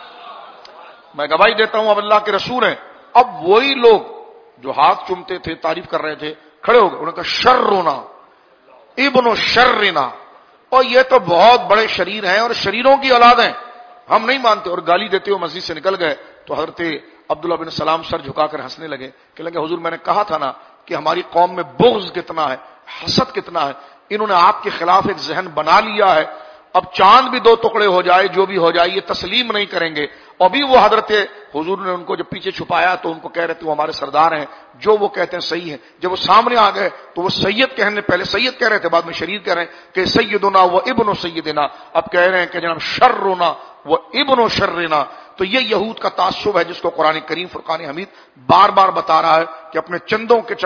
میں گواہی دیتا ہوں اب اللہ کے رسول ہیں۔ اب وہی لوگ جو ہاتھ چومتے تھے تعریف کر رہے تھے کھڑے ہو گئے، انہوں نے کہا شرنا ابن شرنا، اور یہ تو بہت بڑے شریر ہیں اور شریروں کی اولاد ہیں، ہم نہیں مانتے، اور گالی دیتے ہوئے مسجد سے نکل گئے۔ تو حضرت عبداللہ بن سلام سر جھکا کر ہنسنے لگے کہ لگے حضور میں نے کہا تھا نا کہ ہماری قوم میں بغض کتنا ہے، حسد کتنا ہے، انہوں نے آپ کے خلاف ایک ذہن بنا لیا ہے، اب چاند بھی دو ٹکڑے ہو جائے جو بھی ہو جائے یہ تسلیم نہیں کریں گے۔ اور بھی وہ حضرت حضور نے ان کو جب پیچھے چھپایا تو ان کو کہہ رہے تھے وہ ہمارے سردار ہیں، جو وہ کہتے ہیں صحیح ہے۔ جب وہ سامنے آ گئے تو وہ سید کہنے، پہلے سید کہہ رہے تھے بعد میں شریر کہہ رہے ہیں کہ سیدنا و ابن سیدنا، اب کہہ رہے ہیں کہ جناب شرنا و ابن شرنا۔ تو یہ یہود کا تعصب ہے جس کو قرآن کریم فرقان حمید بار بار بتا رہا ہے کہ اپنے چندوں کے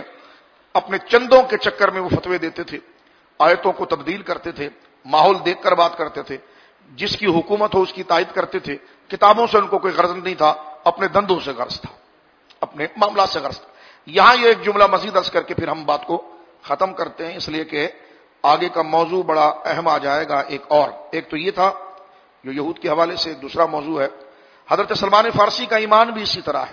چکر میں وہ فتوے دیتے تھے، آیتوں کو تبدیل کرتے تھے، ماحول دیکھ کر بات کرتے تھے، جس کی حکومت ہو اس کی تائید کرتے تھے، کتابوں سے ان کو کوئی غرض نہیں تھا، اپنے دندوں سے غرض تھا، اپنے معاملات سے غرض تھا۔ یہاں یہ ایک جملہ مزید عرض کر کے پھر ہم بات کو ختم کرتے ہیں، اس لیے کہ آگے کا موضوع بڑا اہم آ جائے گا۔ ایک تو یہ تھا جو یہود کے حوالے سے، دوسرا موضوع ہے حضرت سلمان فارسی کا ایمان بھی اسی طرح ہے،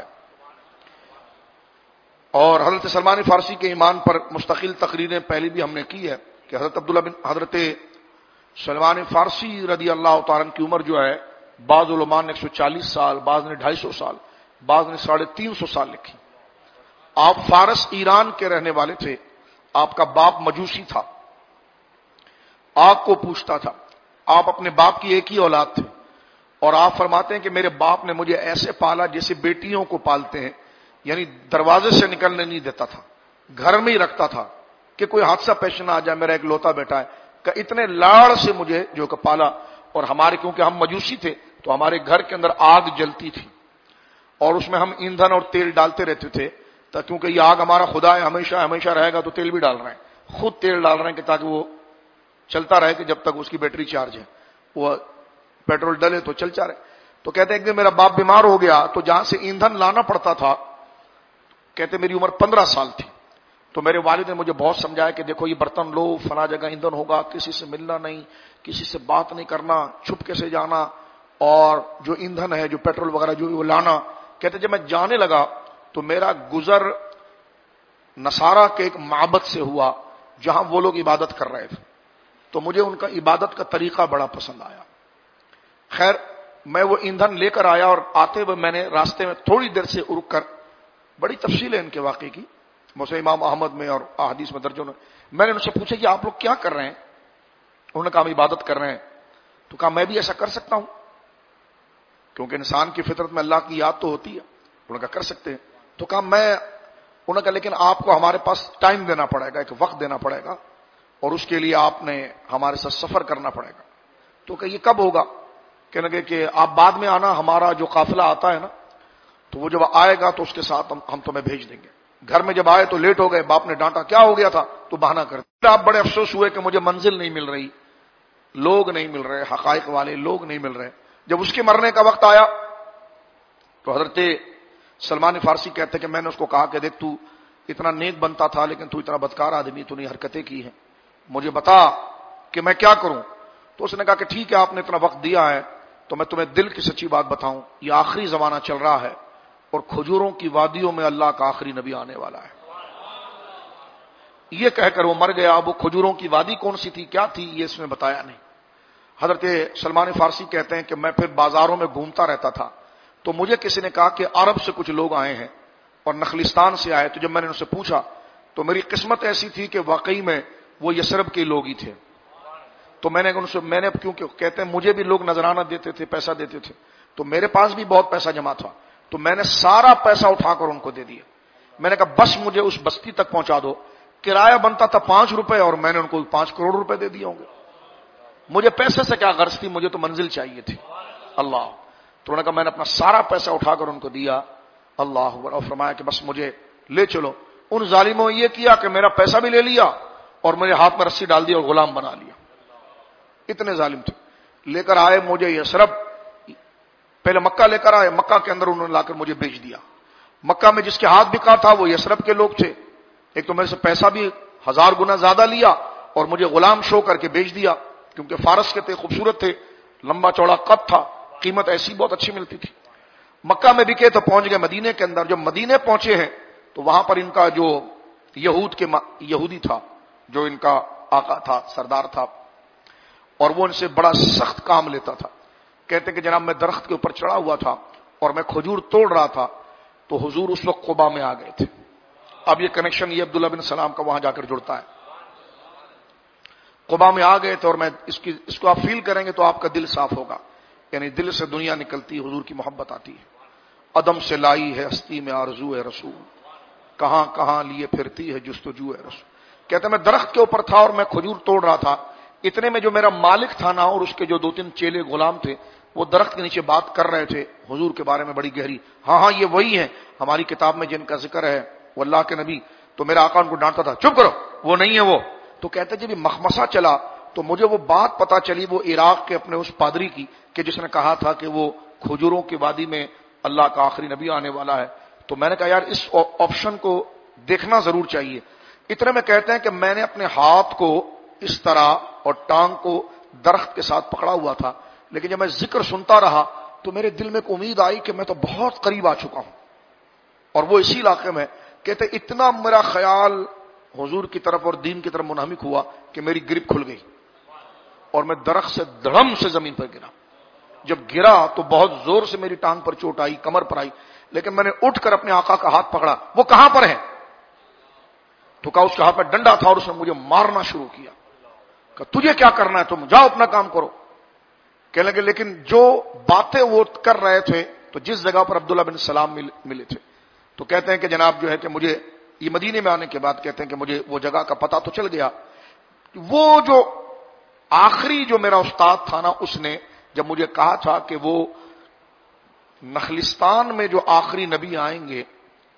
اور حضرت سلمان فارسی کے ایمان پر مستقل تقریریں پہلی بھی ہم نے کی ہے کہ حضرت سلمان فارسی رضی اللہ تعالیٰ عنہ کی عمر جو ہے بعض علماء نے 140 سال، بعض نے 250 سال، بعض نے 350 سال لکھی۔ آپ فارس ایران کے رہنے والے تھے، آپ کا باپ مجوسی تھا، آگ کو پوجتا تھا، آپ اپنے باپ کی ایک ہی اولاد تھے، اور آپ فرماتے ہیں کہ میرے باپ نے مجھے ایسے پالا جیسے بیٹیوں کو پالتے ہیں، یعنی دروازے سے نکلنے نہیں دیتا تھا، گھر میں ہی رکھتا تھا کہ کوئی حادثہ پیش نہ آ جائے، میرا ایک لوتا بیٹا ہے، کہ اتنے لاڑ سے مجھے جو کہ پالا۔ اور ہمارے کیونکہ ہم مجوسی تھے تو ہمارے گھر کے اندر آگ جلتی تھی اور اس میں ہم ایندھن اور تیل ڈالتے رہتے تھے، کیونکہ یہ آگ ہمارا خدا ہے، ہمیشہ ہمیشہ رہے گا، تو تیل بھی ڈال رہے ہیں، خود تیل ڈال رہے ہیں کہ تاکہ وہ چلتا رہے کہ جب تک اس کی بیٹری چارج ہے، وہ پیٹرول ڈلے تو چلتا رہے۔ تو کہتے ہیں کہ میرا باپ بیمار ہو گیا تو جہاں سے ایندھن لانا پڑتا تھا، کہتے میری عمر 15 سال تھی، تو میرے والد نے مجھے بہت سمجھایا کہ دیکھو یہ برتن لو، فلاں جگہ ایندھن ہوگا، کسی سے ملنا نہیں، کسی سے بات نہیں کرنا، چھپکے سے جانا، اور جو ایندھن ہے جو پیٹرول وغیرہ جو وہ لانا۔ کہتے جب میں جانے لگا تو میرا گزر نصارہ کے ایک معبد سے ہوا جہاں وہ لوگ عبادت کر رہے تھے، تو مجھے ان کا عبادت کا طریقہ بڑا پسند آیا۔ خیر میں وہ ایندھن لے کر آیا، اور آتے ہوئے میں نے راستے میں تھوڑی دیر سے رک کر، بڑی تفصیل ہے ان کے واقعے کی، مسلم امام احمد میں اور احادیث میں درج میں نے ان سے پوچھا کہ آپ لوگ کیا کر رہے ہیں؟ انہوں نے کہا ہم عبادت کر رہے ہیں۔ تو کہا میں بھی ایسا کر سکتا ہوں؟ کیونکہ انسان کی فطرت میں اللہ کی یاد تو ہوتی ہے۔ انہوں نے کہا کر سکتے ہیں۔ تو کہا انہوں نے کہا لیکن آپ کو ہمارے پاس ٹائم دینا پڑے گا، ایک وقت دینا پڑے گا، اور اس کے لیے آپ نے ہمارے ساتھ سفر کرنا پڑے گا۔ تو کہ یہ کب ہوگا؟ کہنے لگے کہ آپ بعد میں آنا، ہمارا جو قافلہ آتا ہے نا، تو وہ جب آئے گا تو اس کے ساتھ ہم تمہیں بھیج دیں گے۔ گھر میں جب آئے تو لیٹ ہو گئے، باپ نے ڈانٹا کیا ہو گیا تھا؟ تو بہانہ کر دیا۔ آپ بڑے افسوس ہوئے کہ مجھے منزل نہیں مل رہی، لوگ نہیں مل رہے، حقائق والے لوگ نہیں مل رہے۔ جب اس کے مرنے کا وقت آیا تو حضرت سلمان فارسی کہتے کہ میں نے اس کو کہا کہ دیکھ تو اتنا نیک بنتا تھا لیکن تو اتنا بدکار آدمی، تو نے حرکتیں کی ہیں، مجھے بتا کہ میں کیا کروں؟ تو اس نے کہا کہ ٹھیک ہے آپ نے اتنا وقت دیا ہے تو میں تمہیں دل کی سچی بات بتاؤں، یہ آخری زمانہ چل رہا ہے اور کھجوروں کی وادیوں میں اللہ کا آخری نبی آنے والا ہے۔ یہ کہہ کر وہ مر گیا۔ اب وہ کھجوروں کی وادی کون سی تھی، کیا تھی، یہ اس نے بتایا نہیں۔ حضرت سلمان فارسی کہتے ہیں کہ میں پھر بازاروں میں گھومتا رہتا تھا تو مجھے کسی نے کہا کہ عرب سے کچھ لوگ آئے ہیں اور نخلستان سے آئے، تو جب میں نے ان سے پوچھا تو میری قسمت ایسی تھی کہ واقعی میں وہ یثرب کے لوگ ہی تھے۔ تو میں نے کیونکہ کہتے ہیں مجھے بھی لوگ نذرانہ دیتے تھے، پیسہ دیتے تھے، تو میرے پاس بھی بہت پیسہ جمع تھا، تو میں نے سارا پیسہ اٹھا کر ان کو دے دیا۔ میں نے کہا بس مجھے اس بستی تک پہنچا دو، کرایہ بنتا تھا 5 روپے اور میں نے ان کو 5 کروڑ روپے دے دیے ہوں گے۔ مجھے پیسے سے کیا غرض تھی، مجھے تو منزل چاہیے تھی۔ اللہ، تو انہوں نے کہا میں نے اپنا سارا پیسہ اٹھا کر ان کو دیا۔ اللہ اکبر، اور فرمایا کہ بس مجھے لے چلو۔ ان ظالموں نے یہ کیا کہ میرا پیسہ بھی لے لیا اور میرے ہاتھ میں رسی ڈال دی اور غلام بنا لیا۔ اتنے ظالم تھے۔ لے کر آئے مجھے یثرب، پہلے مکہ لے کر آئے، مکہ کے اندر انہوں نے لا کر مجھے بیچ دیا۔ مکہ میں جس کے ہاتھ بکا تھا وہ یثرب کے لوگ تھے، ایک تو میرے سے پیسہ بھی 1000 گنا زیادہ لیا اور مجھے غلام شو کر کے بیچ دیا، کیونکہ فارس کے تھے، خوبصورت تھے، لمبا چوڑا قد تھا، قیمت ایسی بہت اچھی ملتی تھی۔ مکہ میں بکے تو پہنچ گئے مدینے کے اندر۔ جب مدینے پہنچے ہیں تو وہاں پر ان کا جو یہودی تھا، جو ان کا آقا تھا، سردار تھا، اور وہ ان سے بڑا سخت کام لیتا تھا۔ کہتے کہ جناب میں درخت کے اوپر چڑھا ہوا تھا اور میں کھجور توڑ رہا تھا تو حضور اس وقت قباء میں آ گئے تھے۔ اب یہ کنیکشن یہ عبداللہ بن سلام کا وہاں جا کر جڑتا ہے۔ قباء میں آ گئے تھے اور میں اس کو آپ فیل کریں گے تو آپ کا دل صاف ہوگا، یعنی دل سے دنیا نکلتی، حضور کی محبت آتی ہے۔ عدم سے لائی ہے ہستی میں آرزو ہے رسول، کہاں کہاں لیے پھرتی ہے جستجو ہے رسول۔ کہتے میں درخت کے اوپر تھا اور میں کھجور توڑ رہا تھا، اتنے میں جو میرا مالک تھا نا اور اس کے جو 2-3 چیلے غلام تھے وہ درخت کے نیچے بات کر رہے تھے حضور کے بارے میں بڑی گہری۔ ہاں یہ وہی ہیں ہماری کتاب میں جن کا ذکر ہے، وہ اللہ کے نبی۔ تو میرا آقا ان کو ڈانٹتا تھا چپ کرو، وہ نہیں ہے وہ۔ تو کہتے جب یہ مخمسہ چلا تو مجھے وہ بات پتا چلی، وہ عراق کے اپنے اس پادری کی، کہ جس نے کہا تھا کہ وہ کھجوروں کی وادی میں اللہ کا آخری نبی آنے والا ہے۔ تو میں نے کہا یار اس آپشن کو دیکھنا ضرور چاہیے۔ اتنے میں کہتے ہیں کہ میں نے اپنے ہاتھ کو اس طرح اور ٹانگ کو درخت کے ساتھ پکڑا ہوا تھا، لیکن جب میں ذکر سنتا رہا تو میرے دل میں ایک امید آئی کہ میں تو بہت قریب آ چکا ہوں، اور وہ اسی علاقے میں۔ کہتے اتنا میرا خیال حضور کی طرف اور دین کی طرف منہمک ہوا کہ میری گرپ کھل گئی اور میں درخت سے دھڑم سے زمین پر گرا۔ جب گرا تو بہت زور سے میری ٹانگ پر چوٹ آئی، کمر پر آئی، لیکن میں نے اٹھ کر اپنے آقا کا ہاتھ پکڑا۔ وہ کہاں پر ہے؟ تو کہا اس کے ہاتھ میں ڈنڈا تھا اور اس نے مجھے مارنا شروع کیا۔ کہ تجھے کیا کرنا ہے، تم جاؤ اپنا کام کرو۔ کہنے لگے لیکن جو باتیں وہ کر رہے تھے، تو جس جگہ پر عبداللہ بن سلام ملے تھے، تو کہتے ہیں کہ جناب جو ہے کہ مجھے یہ مدینے میں آنے کے بعد کہتے ہیں کہ مجھے وہ جگہ کا پتہ تو چل گیا۔ وہ جو آخری جو میرا استاد تھا نا، اس نے جب مجھے کہا تھا کہ وہ نخلستان میں جو آخری نبی آئیں گے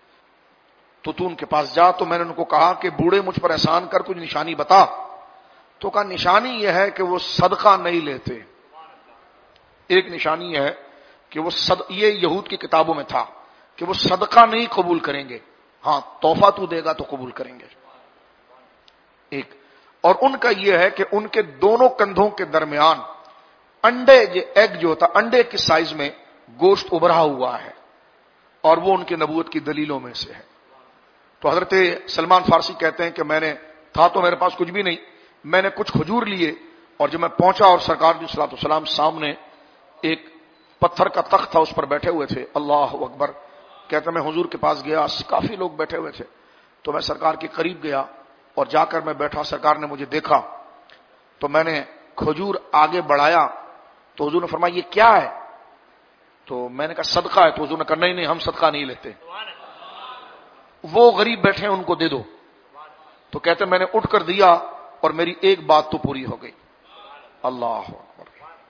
تو ان کے پاس جا، تو میں نے ان کو کہا کہ بوڑھے مجھ پر احسان کر کچھ نشانی بتا۔ تو کہا نشانی یہ ہے کہ وہ صدقہ نہیں لیتے. ایک نشانی یہ ہے کہ وہ یہ یہود کی کتابوں میں تھا کہ وہ صدقہ نہیں قبول کریں گے. ہاں تحفہ تو دے گا تو قبول کریں گے. ایک اور ان کا یہ ہے کہ ان کے دونوں کندھوں کے درمیان انڈے ایگ جو ہوتا انڈے کی سائز میں گوشت ابھرا ہوا ہے اور وہ ان کی نبوت کی دلیلوں میں سے ہے. تو حضرت سلمان فارسی کہتے ہیں کہ میں نے تھا تو میرے پاس کچھ بھی نہیں, میں نے کچھ کھجور لیے اور جب میں پہنچا اور سرکار علیہ الصلوۃ والسلام سامنے ایک پتھر کا تخت تھا اس پر بیٹھے ہوئے تھے. اللہ اکبر. کہتا میں حضور کے پاس گیا, کافی لوگ بیٹھے ہوئے تھے, تو میں سرکار کے قریب گیا اور جا کر میں بیٹھا. سرکار نے مجھے دیکھا تو میں نے کھجور آگے بڑھایا تو حضور نے فرمایا یہ کیا ہے؟ تو میں نے کہا صدقہ ہے. تو حضور نے کہا نہیں ہم صدقہ نہیں لیتے, وہ غریب بیٹھے ہیں ان کو دے دو. تو کہتے میں نے اٹھ کر دیا اور میری ایک بات تو پوری ہو گئی. اللہ اکبر.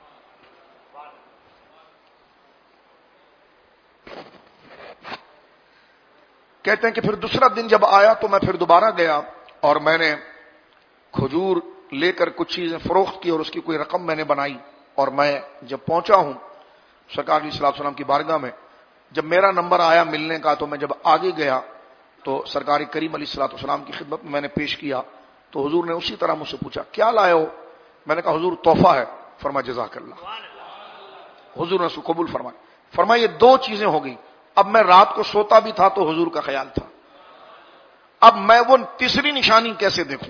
کہتے ہیں کہ پھر دوسرا دن جب آیا تو میں پھر دوبارہ گیا اور میں نے کھجور لے کر کچھ چیزیں فروخت کی اور اس کی کوئی رقم میں نے بنائی. اور میں جب پہنچا ہوں سرکار علیہ الصلوۃ والسلام کی بارگاہ میں, جب میرا نمبر آیا ملنے کا تو میں جب آگے گیا تو سرکار کریم علیہ الصلوۃ والسلام کی خدمت میں نے پیش کیا تو حضور نے اسی طرح مجھ سے پوچھا کیا لائے ہو؟ میں نے کہا حضور تحفہ ہے. فرمایا جزاک اللہ. حضور نے اس کو قبول فرمایا. فرمایا یہ دو چیزیں ہو گئی. اب میں رات کو سوتا بھی تھا تو حضور کا خیال تھا. اب میں وہ تیسری نشانی کیسے دیکھوں؟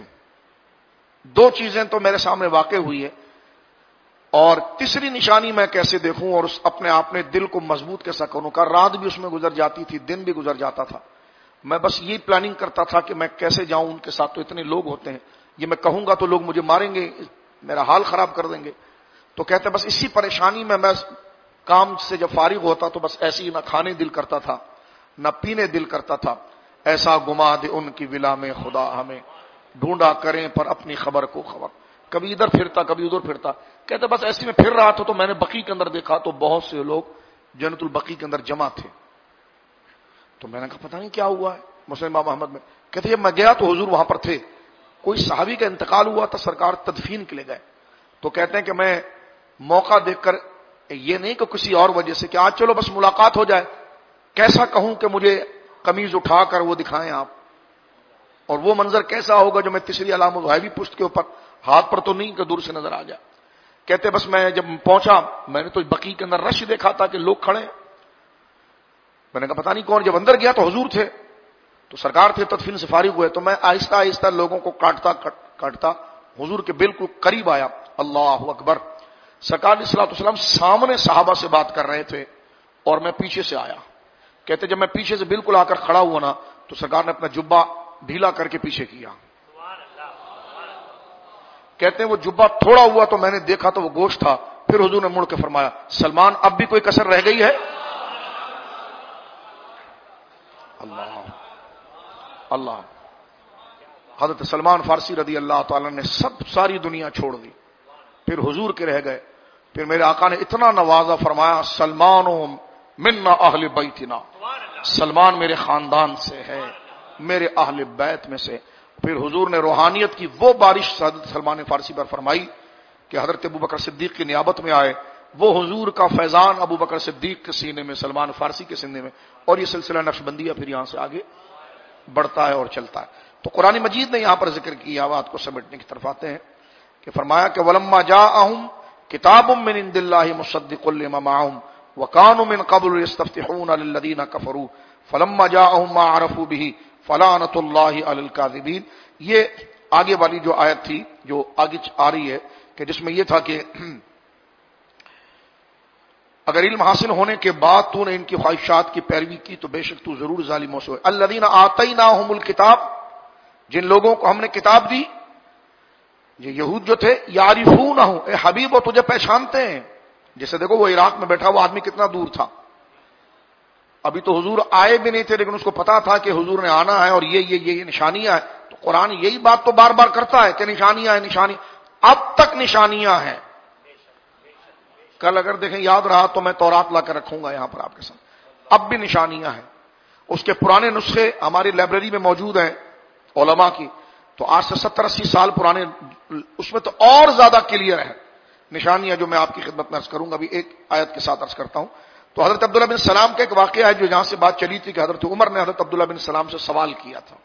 دو چیزیں تو میرے سامنے واقع ہوئی ہے اور تیسری نشانی میں کیسے دیکھوں اور اس اپنے آپ نے دل کو مضبوط کیسا کروں کا. رات بھی اس میں گزر جاتی تھی, دن بھی گزر جاتا تھا. میں بس یہی پلاننگ کرتا تھا کہ میں کیسے جاؤں ان کے ساتھ, تو اتنے لوگ ہوتے ہیں, یہ میں کہوں گا تو لوگ مجھے ماریں گے, میرا حال خراب کر دیں گے. تو کہتے بس اسی پریشانی میں کام سے جب فارغ ہوتا تو بس ایسے ہی نہ کھانے دل کرتا تھا نہ پینے دل کرتا تھا. ایسا گما دے ان کی ولا میں خدا ہمیں, ڈھونڈا کریں پر اپنی خبر کو خبر. کبھی ادھر پھرتا کبھی ادھر پھرتا. کہتے بس ایسے میں پھر رہا تھا تو میں نے بقیع کے اندر دیکھا تو بہت سے لوگ جنت البقیع کے اندر جمع تھے. تو میں نے کہا پتہ نہیں کیا ہوا ہے مسلم امام احمد میں. کہتے جب میں گیا تو حضور وہاں پر تھے. کوئی صحابی کا انتقال ہوا تھا, سرکار تدفین کے لیے گئے. تو کہتے ہیں کہ میں موقع دیکھ کر یہ نہیں کہ کسی اور وجہ سے کہ آج چلو بس ملاقات ہو جائے, کیسا کہوں کہ مجھے قمیض اٹھا کر وہ دکھائیں آپ, اور وہ منظر کیسا ہوگا جو میں تیسری علامت غیبی پشت کے اوپر ہاتھ پر تو نہیں کہ دور سے نظر آ جائے. کہتے بس میں جب پہنچا میں نے تو بقیع کے اندر رش دیکھا تھا کہ لوگ کھڑے. میں نے کہا پتہ نہیں کون. جب اندر گیا تو حضور تھے, تو سرکار تھے, تدفین سے فارغ ہوئے. تو میں آہستہ آہستہ لوگوں کو کاٹتا حضور کے بالکل قریب آیا. اللہ اکبر. سرکار علیہ الصلوۃ والسلام سامنے صحابہ سے بات کر رہے تھے اور میں پیچھے سے آیا. کہتے جب میں پیچھے سے بالکل آ کر کھڑا ہوا نا تو سرکار نے اپنا جبہ ڈھیلا کر کے پیچھے کیا. کہتے ہیں وہ جبہ تھوڑا ہوا تو میں نے دیکھا تو وہ گوشت تھا. پھر حضور نے مڑ کے فرمایا سلمان اب بھی کوئی کسر رہ گئی ہے؟ اللہ اللہ. حضرت سلمان فارسی رضی اللہ تعالی نے ساری دنیا چھوڑ دی, پھر حضور کے رہ گئے. پھر میرے آقا نے اتنا نوازا, فرمایا سلمان منا اہل بیتنا, سلمان میرے خاندان سے ہے, میرے اہل بیت میں سے. پھر حضور نے روحانیت کی وہ بارش حضرت سلمان فارسی پر فرمائی کہ حضرت ابو بکر صدیق کی نیابت میں آئے. وہ حضور کا فیضان ابو بکر صدیق کے سینے میں, سلمان فارسی کے سینے میں, اور یہ سلسلہ نقشبندیہ پھر یہاں سے آگے بڑھتا ہے اور چلتا ہے. تو قرآن مجید نے یہاں پر ذکر کیا, بات کو سمیٹنے کی طرف آتے ہیں کہ فرمایا کہ ولما جاءہم کتاب من عند اللہ مصدق لما معہم وکانوا من قبل یستفتحون للذین کفروا فلما جاءہم ما عرفوا به فلعنۃ اللہ علی الکاذبین. یہ آگے والی جو آیت تھی جو آگے آ رہی ہے کہ جس میں یہ تھا کہ اگر علم حاصل ہونے کے بعد تو نے ان کی خواہشات کی پیروی کی تو بے شک تو ضرور ظالموں سے. الذین آتیناہم الکتاب, جن لوگوں کو ہم نے کتاب دی, یہ یہود جو تھے, یعرفونہ, اے حبیب وہ تجھے پہچانتے ہیں. جیسے دیکھو وہ عراق میں بیٹھا وہ آدمی کتنا دور تھا, ابھی تو حضور آئے بھی نہیں تھے, لیکن اس کو پتا تھا کہ حضور نے آنا ہے اور یہ نشانیاں ہیں. تو قرآن یہی بات تو بار بار کرتا ہے کہ نشانیاں ہیں, نشانی اب تک نشانیاں ہیں. کل اگر دیکھیں یاد رہا تو میں تورات لا کر رکھوں گا یہاں پر آپ کے سامنے. اب بھی نشانیاں ہیں. اس کے پرانے نسخے ہماری لائبریری میں موجود ہیں علماء کی. تو آج سے 70-80 سال پرانے، اس میں تو اور زیادہ کلیئر ہے نشانیاں، جو میں آپ کی خدمت میں عرض کروں گا. ابھی ایک آیت کے ساتھ عرض کرتا ہوں. تو حضرت عبداللہ بن سلام کا ایک واقعہ ہے جو یہاں سے بات چلی تھی کہ حضرت عمر نے حضرت عبداللہ بن سلام سے سوال کیا تھا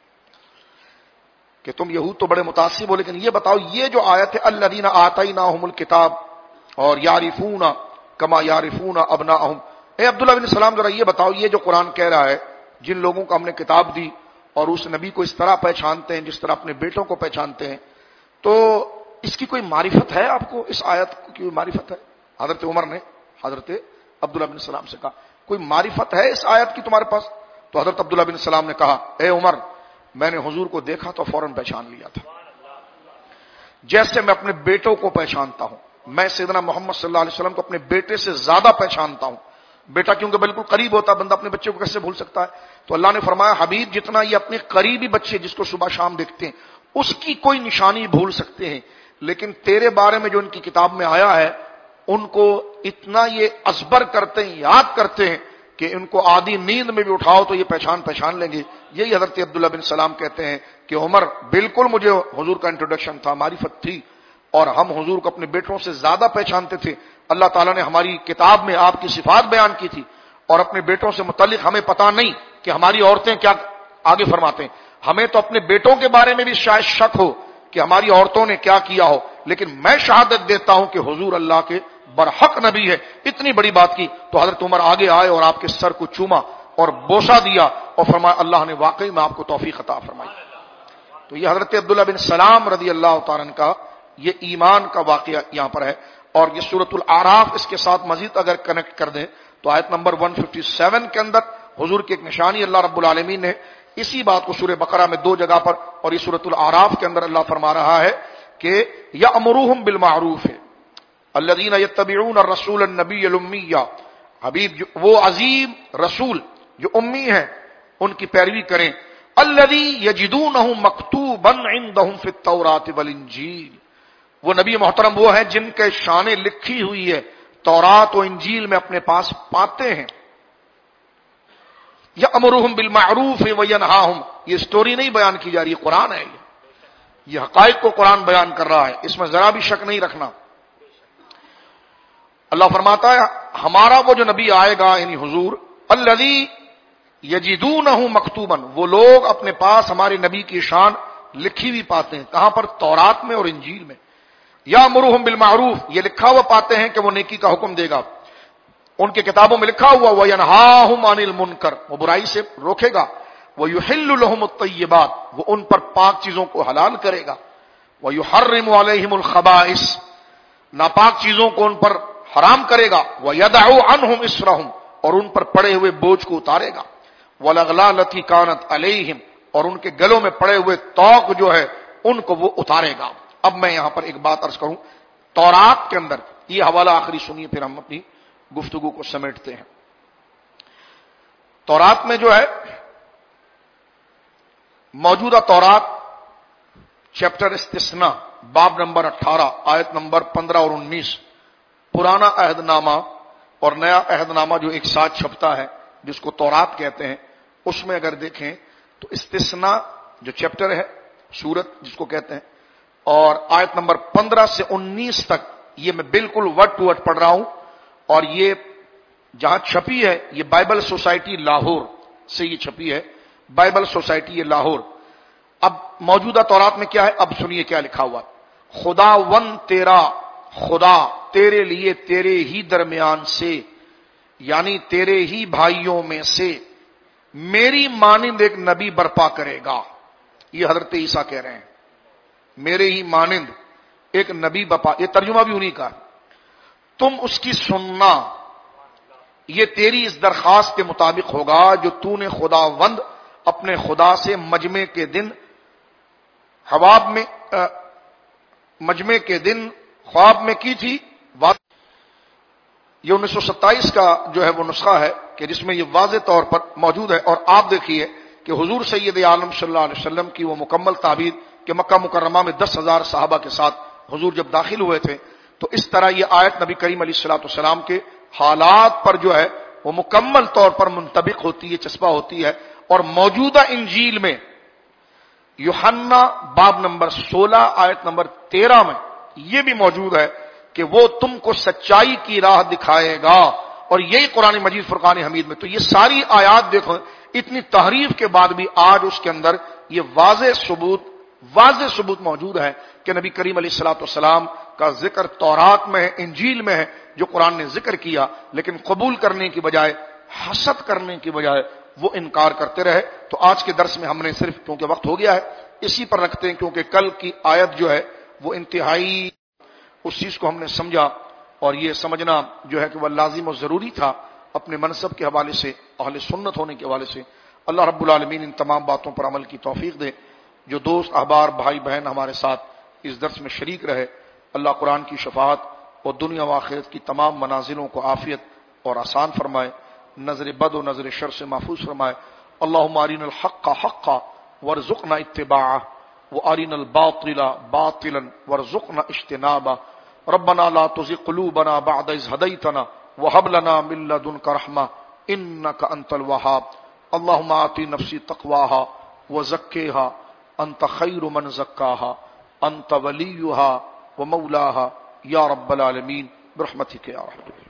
کہ تم یہود تو بڑے متعصب ہو، لیکن یہ بتاؤ یہ جو آیت ہے الذین آتیناہم الکتاب اور یعرفون کما یعرفون ابناءہم، اے عبداللہ بن سلام ذرا یہ بتاؤ یہ جو قرآن کہہ رہا ہے جن لوگوں کو ہم نے کتاب دی اور اس نبی کو اس طرح پہچانتے ہیں جس طرح اپنے بیٹوں کو پہچانتے ہیں، تو اس کی کوئی معرفت ہے؟ آپ کو اس آیت کی کوئی معرفت ہے؟ حضرت عمر نے حضرت عبداللہ بن سلام سے کہا کوئی معرفت ہے اس آیت کی تمہارے پاس؟ تو حضرت عبداللہ بن سلام نے کہا اے عمر، میں نے حضور کو دیکھا تو فوراً پہچان لیا تھا، جیسے میں اپنے بیٹوں کو پہچانتا ہوں. میں سیدنا محمد صلی اللہ علیہ وسلم کو اپنے بیٹے سے زیادہ پہچانتا ہوں. بیٹا کیونکہ بالکل قریب ہوتا ہے، بندہ اپنے بچے کو کیسے بھول سکتا ہے؟ تو اللہ نے فرمایا حبیب جتنا یہ اپنے قریبی بچے جس کو صبح شام دیکھتے ہیں اس کی کوئی نشانی بھول سکتے ہیں، لیکن تیرے بارے میں جو ان کی کتاب میں آیا ہے ان کو اتنا یہ ازبر کرتے ہیں، یاد کرتے ہیں کہ ان کو آدھی نیند میں بھی اٹھاؤ تو یہ پہچان لیں گے. یہی حضرت عبداللہ بن سلام کہتے ہیں کہ عمر بالکل مجھے حضور کا انٹروڈکشن تھا، معرفت تھی، اور ہم حضور کو اپنے بیٹوں سے زیادہ پہچانتے تھے. اللہ تعالیٰ نے ہماری کتاب میں آپ کی صفات بیان کی تھی، اور اپنے بیٹوں سے متعلق ہمیں پتہ نہیں کہ ہماری عورتیں کیا آگے فرماتے ہیں. ہمیں تو اپنے بیٹوں کے بارے میں بھی شاید شک ہو کہ ہماری عورتوں نے کیا کیا ہو، لیکن میں شہادت دیتا ہوں کہ حضور اللہ کے برحق نبی ہے. اتنی بڑی بات کی تو حضرت عمر آگے آئے اور آپ کے سر کو چوما اور بوسہ دیا اور فرمایا اللہ نے واقعی میں آپ کو توفیق عطا فرمائی. تو یہ حضرت عبداللہ بن سلام رضی اللہ تعالیٰ عنہ کا یہ ایمان کا واقعہ یہاں پر ہے. اور یہ سورۃ الاعراف اس کے ساتھ مزید اگر کنیکٹ کر دیں تو آیت نمبر 157 کے اندر حضور کی ایک نشانی اللہ رب العالمین نے اسی بات کو سورہ بقرہ میں 2 جگہ پر اور یہ سورۃ الاعراف کے اندر اللہ فرما رہا ہے کہ یأمرهم بالمعروف الذین یتبعون الرسول النبی الامی، حبیب وہ عظیم رسول جو امی ہیں ان کی پیروی کریں. الذی یجدونہ مکتوبا عندہم فی التوراۃ والانجیل، وہ نبی محترم وہ ہیں جن کے شانیں لکھی ہوئی ہے تورات و انجیل میں اپنے پاس پاتے ہیں. یأمرهم بالمعروف وینہاہم، یہ سٹوری نہیں بیان کی جا رہی ہے، قرآن ہے یہ حقائق کو قرآن بیان کر رہا ہے، اس میں ذرا بھی شک نہیں رکھنا. اللہ فرماتا ہے ہمارا وہ جو نبی آئے گا یعنی حضور، الذی یجدونہ مکتوبا، وہ لوگ اپنے پاس ہمارے نبی کی شان لکھی ہوئی پاتے ہیں. کہاں پر؟ تورات میں اور انجیل میں. یامرہم بالمعروف، یہ لکھا ہوا پاتے ہیں کہ وہ نیکی کا حکم دے گا، ان کی کتابوں میں لکھا ہوا. وینہاہم عن المنکر، وہ برائی سے روکے گا. ویحل لہم الطیبات، وہ ان پر پاک چیزوں کو حلال کرے گا. ویحرم علیہم الخبائث، ناپاک چیزوں کو ان پر حرام کرے گا. وَيَدَعُ عَنْهُمْ إِسْرَهُمْ، اور ان پر پڑے ہوئے بوجھ کو اتارے گا. وَالْأَغْلَالَ الَّتِي كَانَتْ عَلَيْهِمْ، اور ان کے گلوں میں پڑے ہوئے طوق جو ہے ان کو وہ اتارے گا. اب میں یہاں پر ایک بات عرض کروں، تورات کے اندر یہ حوالہ آخری سنیے پھر ہم اپنی گفتگو کو سمیٹتے ہیں. تورات میں جو ہے موجودہ تورات چیپٹر استثناء باب نمبر 18 آیت نمبر 15 اور 19، پرانا عہد نامہ اور نیا عہد نامہ جو ایک ساتھ چھپتا ہے جس کو تورات کہتے ہیں، اس میں اگر دیکھیں تو استثناء جو چیپٹر ہے سورت جس کو کہتے ہیں، اور آیت نمبر 15 سے 19 تک یہ میں بالکل ورڈ ٹو ورڈ پڑھ رہا ہوں. اور یہ جہاں چھپی ہے یہ بائبل سوسائٹی لاہور سے یہ چھپی ہے، بائبل سوسائٹی یہ لاہور. اب موجودہ تورات میں کیا ہے اب سنیے کیا لکھا ہوا. خدا ون تیرا، خدا تیرے لیے تیرے ہی درمیان سے یعنی تیرے ہی بھائیوں میں سے میری مانند ایک نبی برپا کرے گا. یہ حضرت عیسیٰ کہہ رہے ہیں میرے ہی مانند ایک نبی برپا، یہ ترجمہ بھی انہی کا. تم اس کی سننا، یہ تیری اس درخواست کے مطابق ہوگا جو تو نے خداوند اپنے خدا سے مجمع کے دن خواب میں کی تھی. یہ 1927 کا جو ہے وہ نسخہ ہے کہ جس میں یہ واضح طور پر موجود ہے. اور آپ دیکھیے کہ حضور سید عالم صلی اللہ علیہ وسلم کی وہ مکمل تعبیر کہ مکہ مکرمہ میں 10,000 صحابہ کے ساتھ حضور جب داخل ہوئے تھے تو اس طرح یہ آیت نبی کریم علیہ الصلوۃ والسلام کے حالات پر جو ہے وہ مکمل طور پر منطبق ہوتی ہے، چسپاں ہوتی ہے. اور موجودہ انجیل میں یوحنا باب نمبر 16 آیت نمبر 13 میں یہ بھی موجود ہے کہ وہ تم کو سچائی کی راہ دکھائے گا، اور یہی قرآن مجید فرقان حمید میں۔ تو یہ ساری آیات دیکھو، اتنی تحریف کے بعد بھی آج اس کے اندر یہ واضح ثبوت موجود ہے کہ نبی کریم علیہ الصلوۃ والسلام کا ذکر تورات میں ہے، انجیل میں ہے، جو قرآن نے ذکر کیا، لیکن قبول کرنے کی بجائے، حسد کرنے کی بجائے وہ انکار کرتے رہے۔ تو آج کے درس میں ہم نے صرف، کیونکہ وقت ہو گیا ہے، اسی پر رکھتے ہیں، کیونکہ کل کی آیت جو ہے وہ انتہائی اس چیز کو ہم نے سمجھا، اور یہ سمجھنا جو ہے کہ وہ لازم و ضروری تھا اپنے منصب کے حوالے سے، اہل سنت ہونے کے حوالے سے۔ اللہ رب العالمین ان تمام باتوں پر عمل کی توفیق دے۔ جو دوست، احبار، بھائی بہن ہمارے ساتھ اس درس میں شریک رہے، اللہ قرآن کی شفاعت اور دنیا و آخرت کی تمام منازلوں کو عافیت اور آسان فرمائے، نظر بد و نظر شر سے محفوظ فرمائے۔ اللہم ارنا الحق حقا وارزقنا اتباعہ وارنا الباطل باطلا وارزقنا اجتنابہ۔ ربنا لا تزغ قلوبنا بعد إذ هديتنا وهب لنا من لدنك رحمة إنك أنت الوهاب۔ اللهم آت نفسي تقواها وزكها أنت خير من زكاها أنت وليها ومولاها يا رب العالمين برحمتك يا رحمن۔